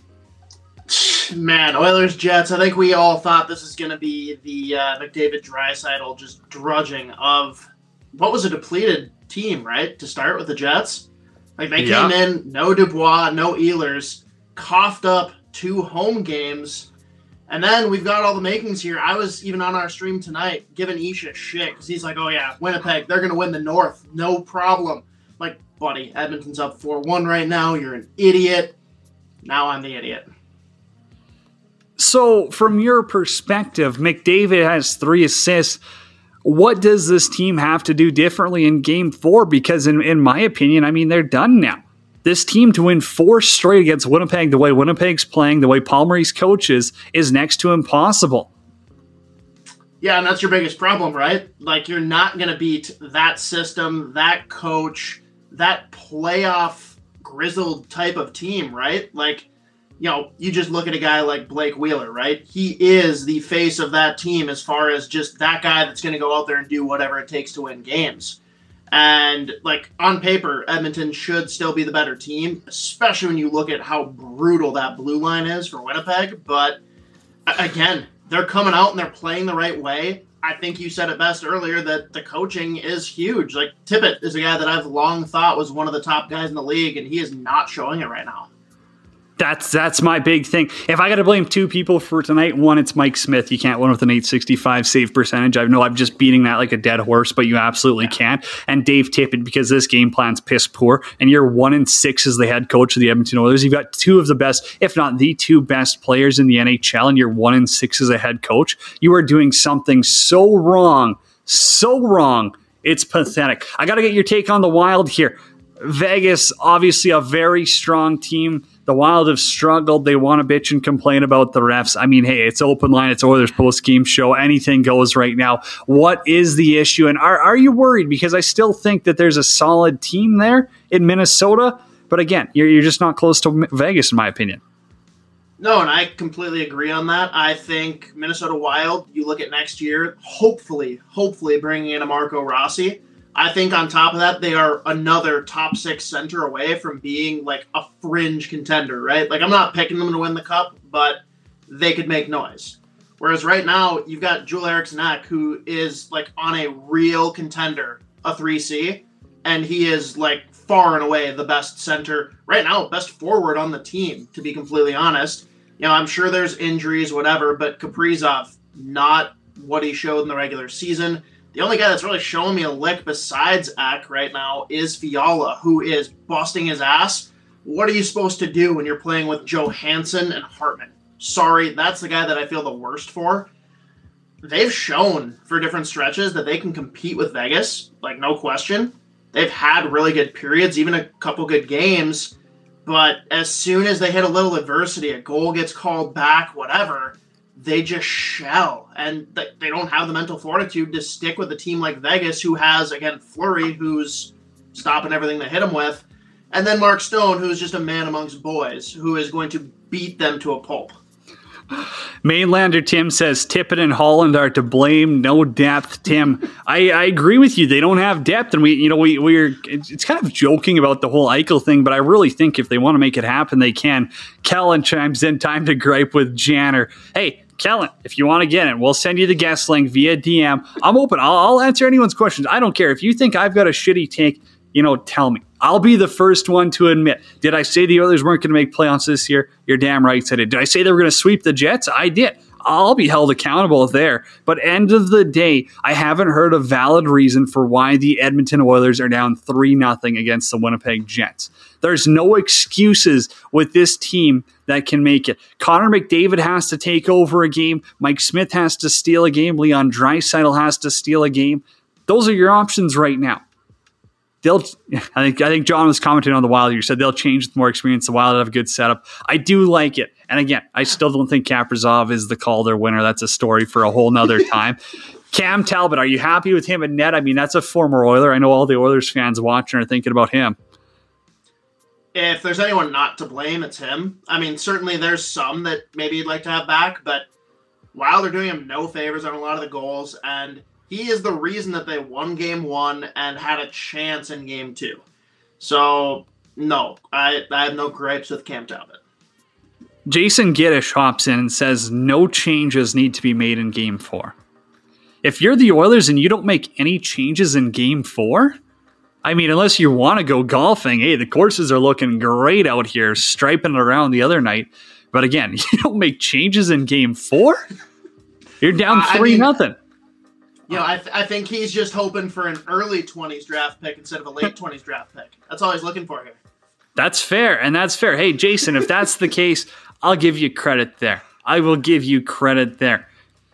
Man, Oilers, Jets. I think we all thought this is going to be the uh, McDavid Draisaitl just drudging of what was a depleted team, right? To start with the Jets. Like they yeah. came in, no Dubois, no Ehlers, coughed up two home games. And then we've got all the makings here. I was even on our stream tonight giving Isha shit because he's like, oh yeah, Winnipeg, they're going to win the North. No problem. I'm like, buddy, Edmonton's up four one right now. You're an idiot. Now I'm the idiot. So from your perspective, McDavid has three assists. What does this team have to do differently in game four? Because in, in my opinion, I mean, they're done now. This team to win four straight against Winnipeg, the way Winnipeg's playing, the way Paul Maurice coaches, is next to impossible. Yeah, and that's your biggest problem, right? Like, you're not going to beat that system, that coach, that playoff grizzled type of team, right? Like, you know, you just look at a guy like Blake Wheeler, right? He is the face of that team as far as just that guy that's going to go out there and do whatever it takes to win games. And, like, on paper, Edmonton should still be the better team, especially when you look at how brutal that blue line is for Winnipeg. But, again, they're coming out and they're playing the right way. I think you said it best earlier that the coaching is huge. Like, Tippett is a guy that I've long thought was one of the top guys in the league, and he is not showing it right now. That's that's my big thing. If I got to blame two people for tonight, one, it's Mike Smith. You can't win with an eight sixty-five save percentage. I know I'm just beating that like a dead horse, but you absolutely yeah. can't. And Dave Tippett, because this game plan's piss poor, and you're one in six as the head coach of the Edmonton Oilers. You've got two of the best, if not the two best players in the N H L, and you're one in six as a head coach. You are doing something so wrong, so wrong. It's pathetic. I got to get your take on the Wild here. Vegas, obviously a very strong team. The Wild have struggled. They want to bitch and complain about the refs. I mean, hey, it's open line. It's Oilers post-game show. Anything goes right now. What is the issue? And are, are you worried? Because I still think that there's a solid team there in Minnesota. But again, you're, you're just not close to Vegas, in my opinion. No, and I completely agree on that. I think Minnesota Wild, you look at next year, hopefully, hopefully bringing in a Marco Rossi. I think on top of that, they are another top six center away from being like a fringe contender, right? Like I'm not picking them to win the cup, but they could make noise. Whereas right now, you've got Joel Eriksson Ek, who is like on a real contender, a three C, and he is like far and away the best center right now, best forward on the team, to be completely honest. You know, I'm sure there's injuries, whatever, but Kaprizov, not what he showed in the regular season. The only guy that's really showing me a lick besides Ek right now is Fiala, who is busting his ass. What are you supposed to do when you're playing with Johansson and Hartman? Sorry, that's the guy that I feel the worst for. They've shown for different stretches that they can compete with Vegas, like no question. They've had really good periods, even a couple good games. But as soon as they hit a little adversity, a goal gets called back, whatever, they just shell. And they don't have the mental fortitude to stick with a team like Vegas, who has, again, Fleury, who's stopping everything they hit him with. And then Mark Stone, who's just a man amongst boys, who is going to beat them to a pulp. Mainlander Tim says Tippett and Holland are to blame. No depth, Tim. I, I agree with you. They don't have depth, and we, you know, we we're it's, it's kind of joking about the whole Eichel thing, but I really think if they want to make it happen, they can. Kellen chimes in. Time to gripe with Janner. Hey, Kellen, if you want to get it, we'll send you the guest link via D M. I'm open. I'll, I'll answer anyone's questions. I don't care if you think I've got a shitty take. You know, tell me. I'll be the first one to admit. Did I say the Oilers weren't going to make playoffs this year? You're damn right I did. Did I say they were going to sweep the Jets? I did. I'll be held accountable there. But end of the day, I haven't heard a valid reason for why the Edmonton Oilers are down three nothing against the Winnipeg Jets. There's no excuses with this team that can make it. Connor McDavid has to take over a game. Mike Smith has to steal a game. Leon Draisaitl has to steal a game. Those are your options right now. They'll, I think I think John was commenting on the Wild. You said they'll change with more experience. The Wild have a good setup. I do like it. And again, I still don't think Kaprizov is the Calder winner. That's a story for a whole nother time. Cam Talbot, are you happy with him at net? I mean, that's a former Oiler. I know all the Oilers fans watching are thinking about him. If there's anyone not to blame, it's him. I mean, certainly there's some that maybe you'd like to have back, but Wild are doing him no favors on a lot of the goals, and he is the reason that they won game one and had a chance in game two. So, no, I, I have no gripes with Cam Talbot. Jason Giddish hops in and says no changes need to be made in game four. If you're the Oilers and you don't make any changes in game four, I mean, unless you want to go golfing, hey, the courses are looking great out here, striping it around the other night. But again, you don't make changes in game four? You're down uh, three I mean, nothing. You know, I, th- I think he's just hoping for an early twenties draft pick instead of a late twenties draft pick. That's all he's looking for here. That's fair, and that's fair. Hey, Jason, if that's the case, I'll give you credit there. I will give you credit there.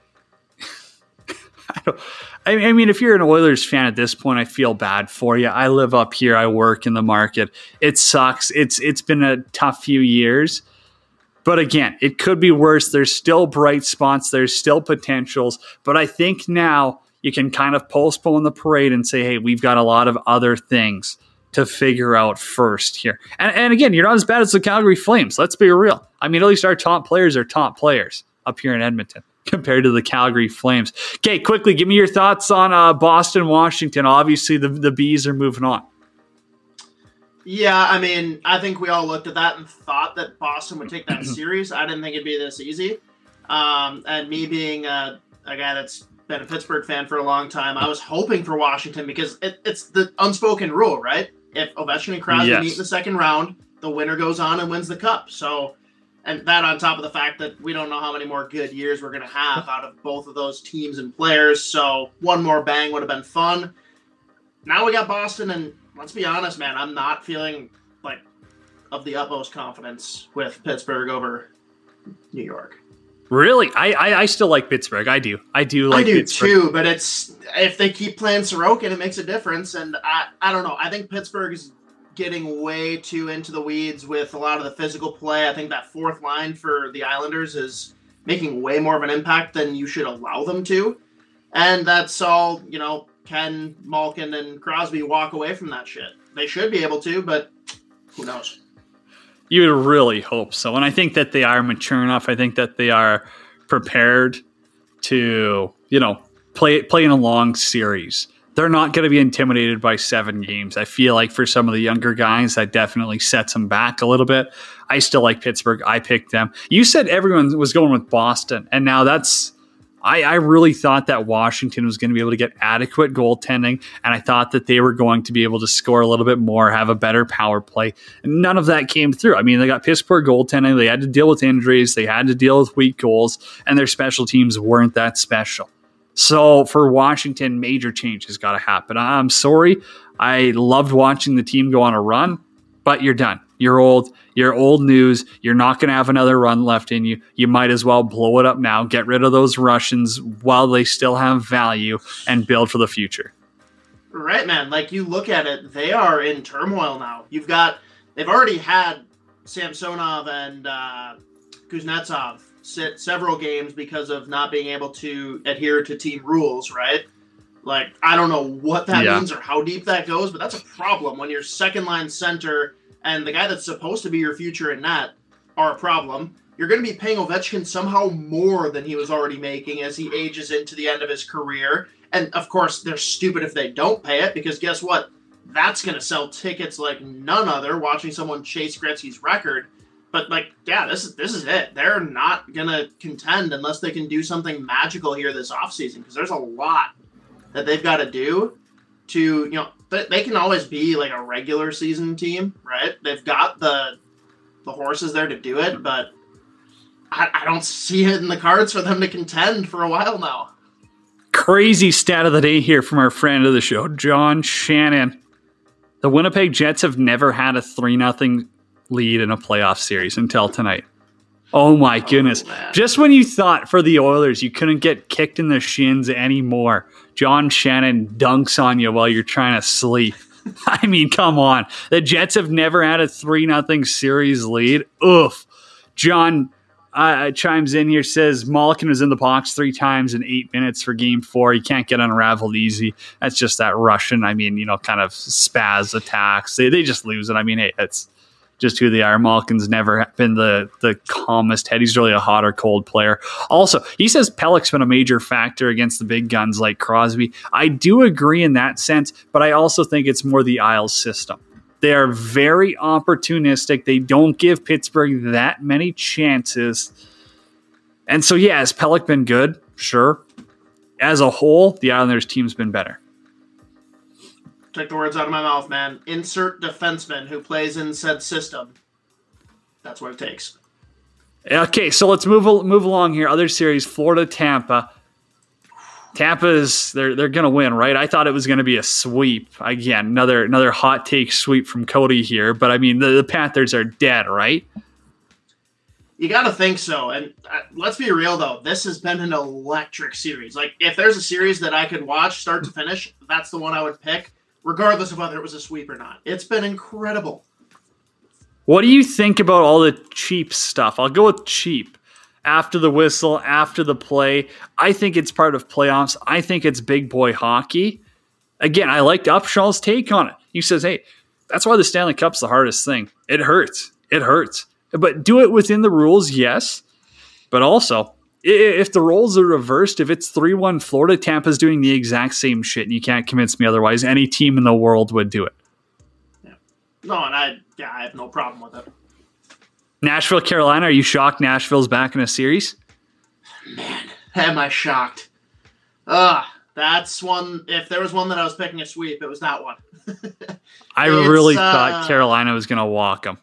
I, don't, I mean, if you're an Oilers fan at this point, I feel bad for you. I live up here. I work in the market. It sucks. It's It's been a tough few years. But again, it could be worse. There's still bright spots. There's still potentials. But I think now you can kind of postpone the parade and say, hey, we've got a lot of other things to figure out first here. And, and again, you're not as bad as the Calgary Flames. Let's be real. I mean, at least our top players are top players up here in Edmonton compared to the Calgary Flames. Okay, quickly, give me your thoughts on uh, Boston, Washington. Obviously, the, the Bees are moving on. Yeah, I mean, I think we all looked at that and thought that Boston would take that series. I didn't think it'd be this easy. Um, and me being a, a guy that's been a Pittsburgh fan for a long time, I was hoping for Washington because it, it's the unspoken rule, right? If Ovechkin and Crosby yes. meet in the second round, the winner goes on and wins the cup. So, and that on top of the fact that we don't know how many more good years we're going to have out of both of those teams and players. So one more bang would have been fun. Now we got Boston, and let's be honest, man, I'm not feeling like of the utmost confidence with Pittsburgh over New York. Really? I, I, I still like Pittsburgh. I do. I do like I do Pittsburgh. too, but it's if they keep playing Sorokin, it makes a difference. And I, I don't know. I think Pittsburgh is getting way too into the weeds with a lot of the physical play. I think that fourth line for the Islanders is making way more of an impact than you should allow them to. And that's all, you know, can Malkin and Crosby walk away from that shit? They should be able to, but who knows? You would really hope so. And I think that they are mature enough. I think that they are prepared to, you know, play, play in a long series. They're not going to be intimidated by seven games. I feel like for some of the younger guys, that definitely sets them back a little bit. I still like Pittsburgh. I picked them. You said everyone was going with Boston, and now that's... I, I really thought that Washington was going to be able to get adequate goaltending, and I thought that they were going to be able to score a little bit more, have a better power play. And none of that came through. I mean, they got piss poor goaltending. They had to deal with injuries. They had to deal with weak goals, and their special teams weren't that special. So for Washington, major change has got to happen. I'm sorry. I loved watching the team go on a run, but you're done. You're old. You're old news. You're not going to have another run left in you. You might as well blow it up now. Get rid of those Russians while they still have value and build for the future. Right, man. Like, you look at it, they are in turmoil now. You've got, they've already had Samsonov and uh, Kuznetsov sit several games because of not being able to adhere to team rules, right? Like, I don't know what that yeah. means or how deep that goes, but that's a problem when your second line center and the guy that's supposed to be your future in net are a problem. You're going to be paying Ovechkin somehow more than he was already making as he ages into the end of his career. And, of course, they're stupid if they don't pay it, because guess what? That's going to sell tickets like none other, watching someone chase Gretzky's record. But, like, yeah, this is this is it. They're not going to contend unless they can do something magical here this offseason, because there's a lot that they've got to do to, you know, they can always be like a regular season team, right? They've got the the horses there to do it, but I, I don't see it in the cards for them to contend for a while now. Crazy stat of the day here from our friend of the show, John Shannon. The Winnipeg Jets have never had a three nothing lead in a playoff series until tonight. Oh my goodness. Oh, just when you thought for the Oilers you couldn't get kicked in the shins anymore, John Shannon dunks on you while you're trying to sleep. I mean, come on. The Jets have never had a three nothing series lead. Oof. John uh, chimes in here, says Malkin was in the box three times in eight minutes for game four. He can't get unraveled easy. That's just that Russian, I mean, you know, kind of spaz attacks. They, they just lose it. I mean, hey, it's just who they are. Malkin's never been the, the calmest head. He's really a hot or cold player. Also, he says Pelech's been a major factor against the big guns like Crosby. I do agree in that sense, but I also think it's more the Isles system. They are very opportunistic. They don't give Pittsburgh that many chances. And so, yeah, has Pelech been good? Sure. As a whole, the Islanders team's been better. Take the words out of my mouth, man. Insert defenseman who plays in said system. That's what it takes. Okay, so let's move move along here. Other series, Florida, Tampa. Tampa is they're they're gonna win, right? I thought it was gonna be a sweep. Again, another another hot take sweep from Cody here, but I mean the, the Panthers are dead, right? You got to think so. And uh, let's be real, though. This has been an electric series. Like, if there's a series that I could watch start to finish, that's the one I would pick, regardless of whether it was a sweep or not. It's been incredible. What do you think about all the cheap stuff? I'll go with cheap. After the whistle, after the play. I think it's part of playoffs. I think it's big boy hockey. Again, I liked Upshaw's take on it. He says, hey, that's why the Stanley Cup's the hardest thing. It hurts. It hurts. But do it within the rules, yes. But also, if the roles are reversed, if it's three one Florida, Tampa's doing the exact same shit, and you can't convince me otherwise. Any team in the world would do it. Yeah. No, and I, yeah, I have no problem with it. Nashville, Carolina, are you shocked Nashville's back in a series? Man, am I shocked. Ugh, that's one, if there was one that I was picking a sweep, it was that one. I really uh, thought Carolina was going to walk them.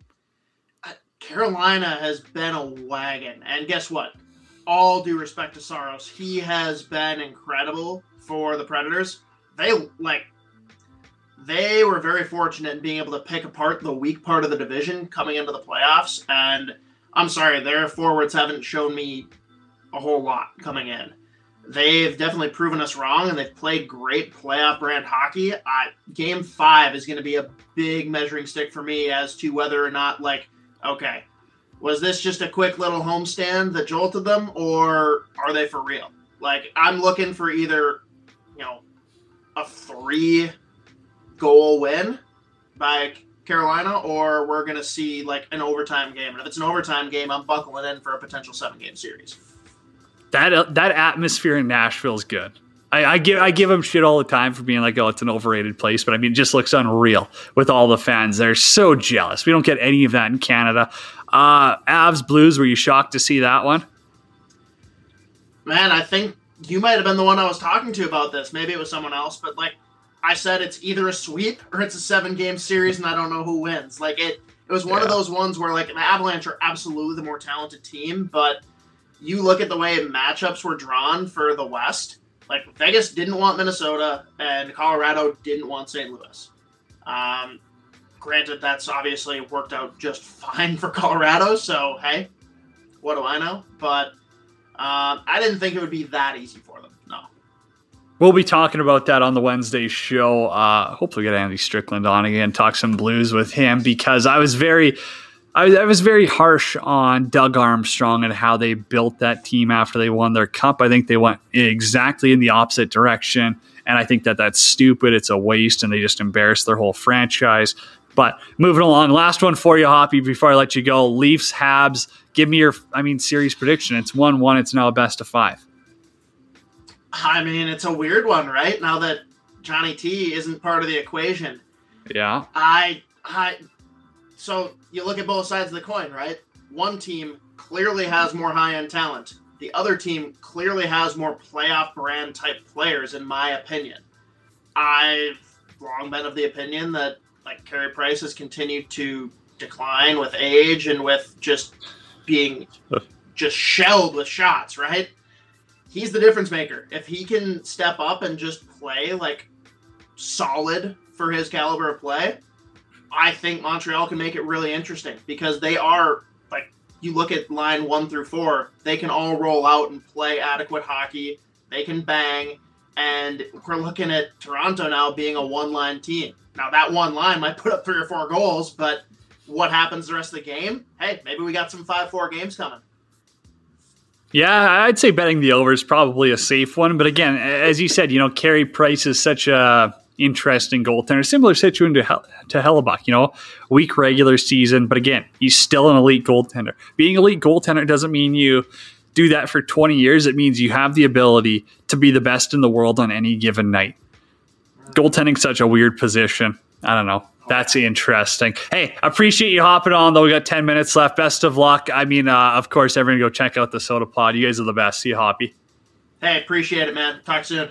Carolina has been a wagon, and guess what? All due respect to Saros, he has been incredible for the Predators. They like they were very fortunate in being able to pick apart the weak part of the division coming into the playoffs, and I'm sorry, their forwards haven't shown me a whole lot coming in. they've definitely proven us wrong, and they've played great playoff brand hockey. Uh, game five is going to be a big measuring stick for me as to whether or not, like, okay, was this just a quick little homestand that jolted them, or are they for real? Like, I'm looking for either, you know, a three-goal win by Carolina, or we're going to see, like, an overtime game. And if it's an overtime game, I'm buckling in for a potential seven-game series. That uh, that atmosphere in Nashville is good. I, I give I give them shit all the time for being like, oh, it's an overrated place, but I mean, it just looks unreal with all the fans. They're so jealous. We don't get any of that in Canada. Uh, Avs Blues, were you shocked to see that one? Man, I think you might have been the one I was talking to about this. Maybe it was someone else, but like I said, it's either a sweep or it's a seven-game series, and I don't know who wins. Like it, it was one yeah. of those ones where like the Avalanche are absolutely the more talented team, but you look at the way matchups were drawn for the West. Like, Vegas didn't want Minnesota, and Colorado didn't want Saint Louis. Um, granted, that's obviously worked out just fine for Colorado, so, hey, what do I know? But um, I didn't think it would be that easy for them, no. We'll be talking about that on the Wednesday show. Uh, hopefully get Andy Strickland on again, talk some Blues with him, because I was very... I, I was very harsh on Doug Armstrong and how they built that team after they won their cup. I think they went exactly in the opposite direction, and I think that that's stupid. It's a waste, and they just embarrassed their whole franchise. But moving along, last one for you, Hoppy, before I let you go. Leafs, Habs, give me your, I mean, series prediction. It's one one. It's now a best of five. I mean, it's a weird one, right? Now that Johnny T isn't part of the equation. Yeah. I, I, so you look at both sides of the coin, right? One team clearly has more high-end talent. The other team clearly has more playoff brand type players, in my opinion. I've long been of the opinion that like Carey Price has continued to decline with age and with just being just shelled with shots, right? He's the difference maker. If he can step up and just play like solid for his caliber of play, I think Montreal can make it really interesting, because they are, like, you look at line one through four, they can all roll out and play adequate hockey. They can bang. And we're looking at Toronto now being a one-line team. Now, that one line might put up three or four goals, but what happens the rest of the game? Hey, maybe we got some five four games coming. Yeah, I'd say betting the over is probably a safe one. But again, as you said, you know, Carey Price is such a interesting goaltender. Similar situation to Hel- to Hellebuck, you know, weak regular season, but again, he's still an elite goaltender. Being an elite goaltender doesn't mean you do that for twenty years. It means you have the ability to be the best in the world on any given night. Goaltending's such a weird position. I don't know. That's interesting. Hey, appreciate you hopping on, though. We got ten minutes left. Best of luck. I mean, uh, of course, everyone go check out the Soda Pod. You guys are the best. See you, Hoppy. Hey, appreciate it, man. Talk soon.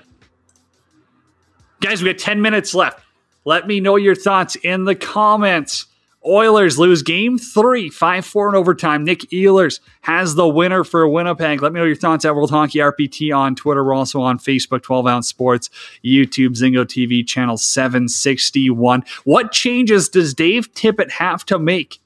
Guys, we got ten minutes left. Let me know your thoughts in the comments. Oilers lose game three, five four in overtime. Nick Ehlers has the winner for Winnipeg. Let me know your thoughts at World Hockey R P T on Twitter. We're also on Facebook, twelve ounce Sports, YouTube, Zingo T V, channel seven sixty-one. What changes does Dave Tippett have to make,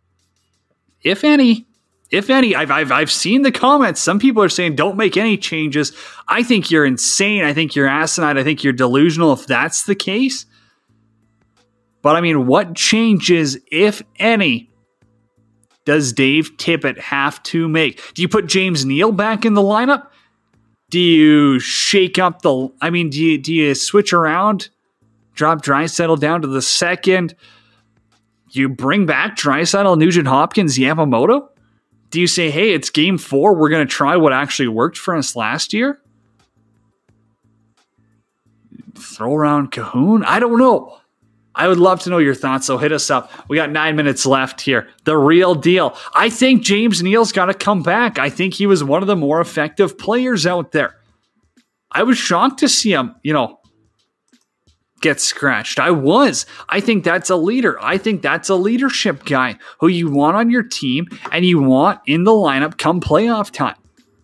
if any? If any, I've, I've I've seen the comments. Some people are saying don't make any changes. I think you're insane. I think you're asinine. I think you're delusional if that's the case. But I mean, what changes, if any, does Dave Tippett have to make? Do you put James Neal back in the lineup? Do you shake up the... I mean, do you, do you switch around? Drop Draisaitl down to the second? Do you bring back Draisaitl, Nugent Hopkins, Yamamoto? Do you say, hey, it's game four, we're going to try what actually worked for us last year? Throw around Cahoon? I don't know. I would love to know your thoughts, so hit us up. We got nine minutes left here. The real deal. I think James Neal's got to come back. I think he was one of the more effective players out there. I was shocked to see him, you know, get scratched. I was. I think that's a leader. I think that's a leadership guy who you want on your team and you want in the lineup come playoff time.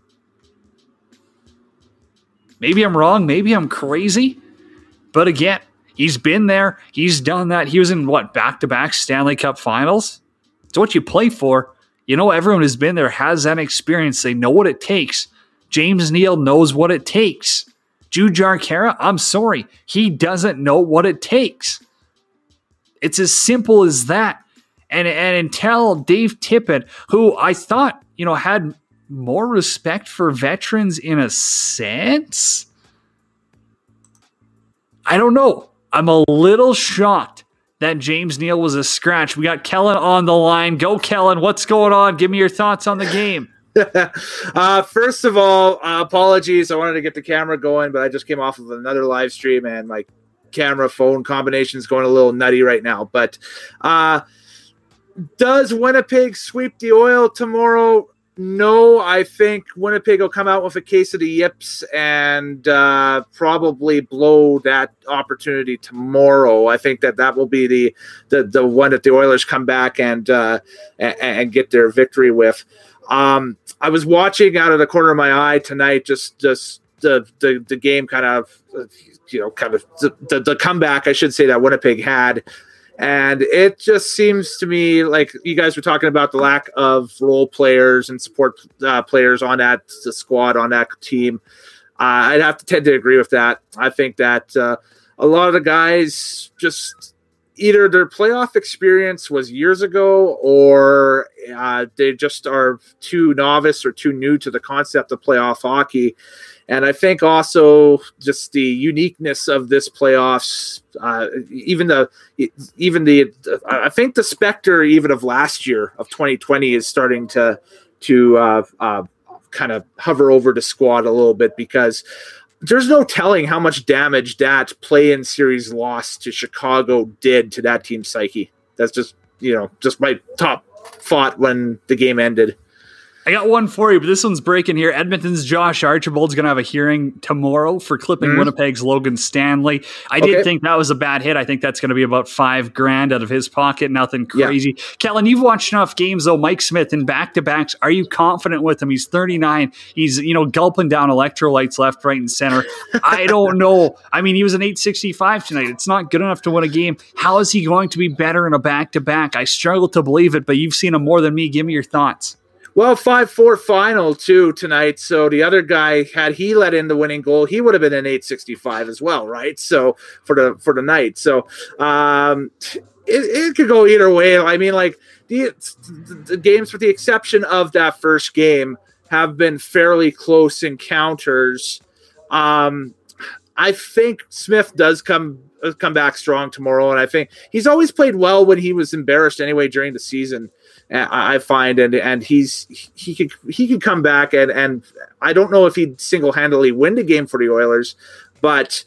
Maybe I'm wrong. Maybe I'm crazy. But again, he's been there. He's done that. He was in, what, back-to-back Stanley Cup finals? It's what you play for. You know, everyone who's been there has that experience. They know what it takes James Neal knows what it takes. Jujhar Khaira, I'm sorry, he doesn't know what it takes. It's as simple as that. And, and until Dave Tippett, who I thought, you know, had more respect for veterans in a sense, I don't know. I'm a little shocked that James Neal was a scratch. We got Kellen on the line. Go, Kellen. What's going on? Give me your thoughts on the game. uh, first of all, uh, apologies. I wanted to get the camera going, but I just came off of another live stream, and my camera phone combination is going a little nutty right now. But uh, does Winnipeg sweep the Oil tomorrow? No, I think Winnipeg will come out with a case of the yips and uh, probably blow that opportunity tomorrow. I think that that will be the the, the one that the Oilers come back and uh, and, and get their victory with. Um, I was watching out of the corner of my eye tonight, just just the the, the game kind of you know kind of the, the, the comeback, I should say, that Winnipeg had. And it just seems to me like you guys were talking about the lack of role players and support uh, players on that the squad, on that team. Uh, I'd have to tend to agree with that. I think that uh, a lot of the guys just either their playoff experience was years ago, or uh, they just are too novice or too new to the concept of playoff hockey. And I think also just the uniqueness of this playoffs, uh, even the, even the, I think the specter even of last year of twenty twenty is starting to, to uh, uh, kind of hover over the squad a little bit, because there's no telling how much damage that play-in series loss to Chicago did to that team's psyche. That's just, you know, just my top thought when the game ended. I got one for you, but this one's breaking here. Edmonton's Josh Archibald's going to have a hearing tomorrow for clipping mm-hmm. Winnipeg's Logan Stanley. I okay. did think that was a bad hit. I think that's going to be about five grand out of his pocket. Nothing crazy. Yeah. Kellen, you've watched enough games, though. Mike Smith in back-to-backs. Are you confident with him? He's thirty-nine. He's, you know, gulping down electrolytes left, right, and center. I don't know. I mean, he was an eight sixty-five tonight. It's not good enough to win a game. How is he going to be better in a back-to-back? I struggle to believe it, but you've seen him more than me. Give me your thoughts. Well, five four final, too, tonight. So the other guy, had he let in the winning goal, he would have been an eight sixty-five as well, right? So for the for the night. So um, it, it could go either way. I mean, like, the, the games, with the exception of that first game, have been fairly close encounters. Um, I think Smith does come come back strong tomorrow, and I think he's always played well when he was embarrassed anyway during the season. I find, and and he's he could he could come back, and and I don't know if he'd single handedly win the game for the Oilers, but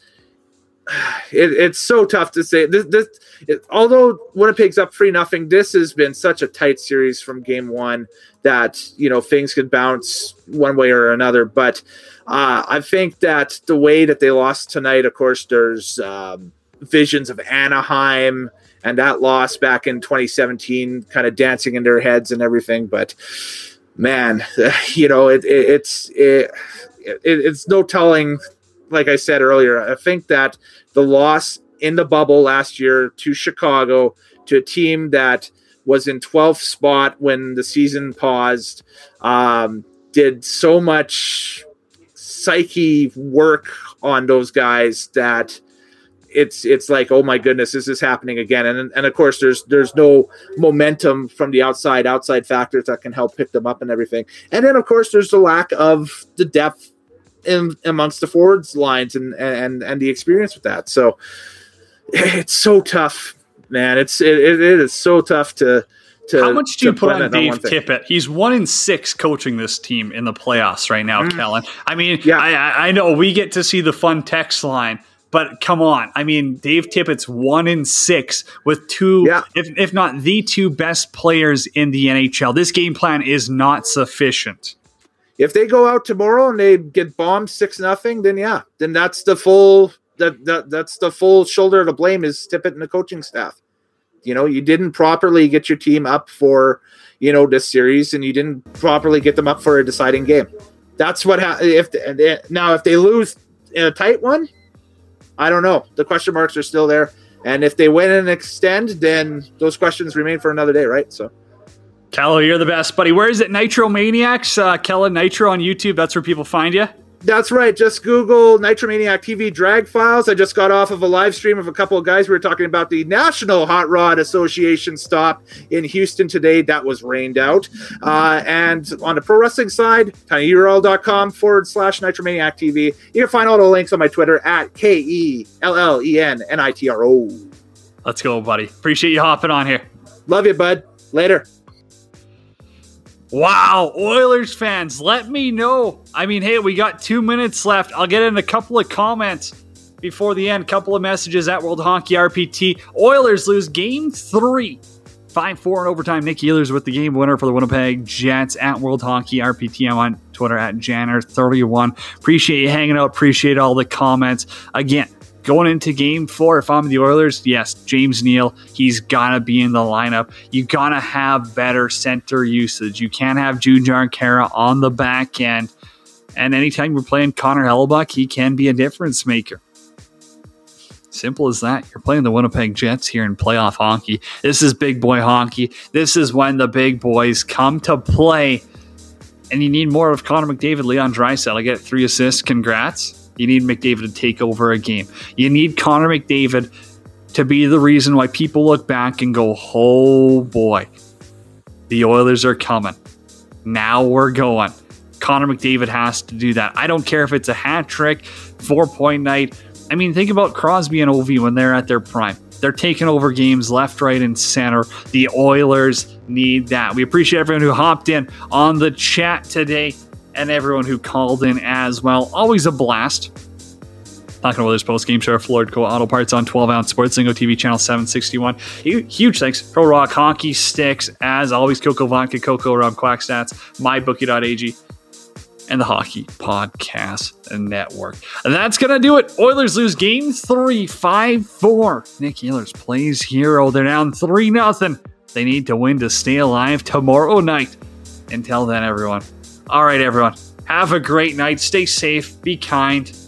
it, it's so tough to say. This, this it, although Winnipeg's up three nothing, this has been such a tight series from game one that you know things could bounce one way or another. But uh, I think that the way that they lost tonight, of course, there's um, visions of Anaheim and that loss back in twenty seventeen kind of dancing in their heads and everything. But man, you know, it, it, it's it, it, it's no telling. Like I said earlier, I think that the loss in the bubble last year to Chicago, to a team that was in twelfth spot when the season paused, um, did so much psyche work on those guys that it's it's like, oh my goodness, this is happening again. And and of course there's there's no momentum from the outside outside factors that can help pick them up and everything. And then of course there's the lack of the depth in amongst the forwards lines and and and the experience with that. So it's so tough, man. It's it, it is so tough to to How much do you put on Dave Tippett? He's one in six coaching this team in the playoffs right now, mm. Kellen. I mean, yeah. I I know we get to see the fun text line, but come on. I mean, Dave Tippett's one in six with two, yeah. if, if not the two best players in the N H L. This game plan is not sufficient. If they go out tomorrow and they get bombed six nothing, then yeah, then that's the full that, that that's the full shoulder of the blame is Tippett and the coaching staff. You know, you didn't properly get your team up for, you know, this series, and you didn't properly get them up for a deciding game. That's what ha- if they, now if they lose in a tight one, I don't know. The question marks are still there. And if they win and extend, then those questions remain for another day, right? So, Kello, you're the best, buddy. Where is it? Nitro Maniacs? Uh, Kellen Nitro on YouTube. That's where people find you. That's right. Just Google Nitromaniac T V Drag Files. I just got off of a live stream of a couple of guys. We were talking about the National Hot Rod Association stop in Houston today. That was rained out. Uh, and on the pro wrestling side, tinyurl.com forward slash Nitromaniac T V. You can find all the links on my Twitter at K E L L E N N I T R O. Let's go, buddy. Appreciate you hopping on here. Love you, bud. Later. Wow, Oilers fans, let me know. I mean, hey, we got two minutes left. I'll get in a couple of comments before the end. Couple of messages at World Hockey R P T. Oilers lose game three. five four in overtime. Nick Ehlers with the game winner for the Winnipeg Jets at World Hockey R P T. I'm on Twitter at Janner thirty-one. Appreciate you hanging out. Appreciate all the comments. Again, going into game four, if I'm the Oilers, yes, James Neal, he's got to be in the lineup. You got to have better center usage. You can't have Jujhar Khaira on the back end. And anytime you're playing Connor Hellebuyck, he can be a difference maker. Simple as that. You're playing the Winnipeg Jets here in playoff hockey. This is big boy hockey. This is when the big boys come to play. And you need more of Connor McDavid, Leon Draisaitl. I get three assists. Congrats. You need McDavid to take over a game. You need Connor McDavid to be the reason why people look back and go, oh boy, the Oilers are coming. Now we're going. Connor McDavid has to do that. I don't care if it's a hat trick, four-point night. I mean, think about Crosby and Ovi when they're at their prime. They're taking over games left, right, and center. The Oilers need that. We appreciate everyone who hopped in on the chat today. And everyone who called in as well. Always a blast. Talking Oilers post-game show, Floyd Co. Auto Parts on twelve ounce Sports Lingo T V channel seven sixty-one. Huge thanks. Pro Rock Hockey Sticks. As always, Coco Vodka, Coco Rum, Quack Stats, MyBookie dot A G, and the Hockey Podcast Network. And that's going to do it. Oilers lose game three, five four. Nick Ehlers plays hero. They're down three nothing. They need to win to stay alive tomorrow night. Until then, everyone. All right, everyone. Have a great night. Stay safe. Be kind.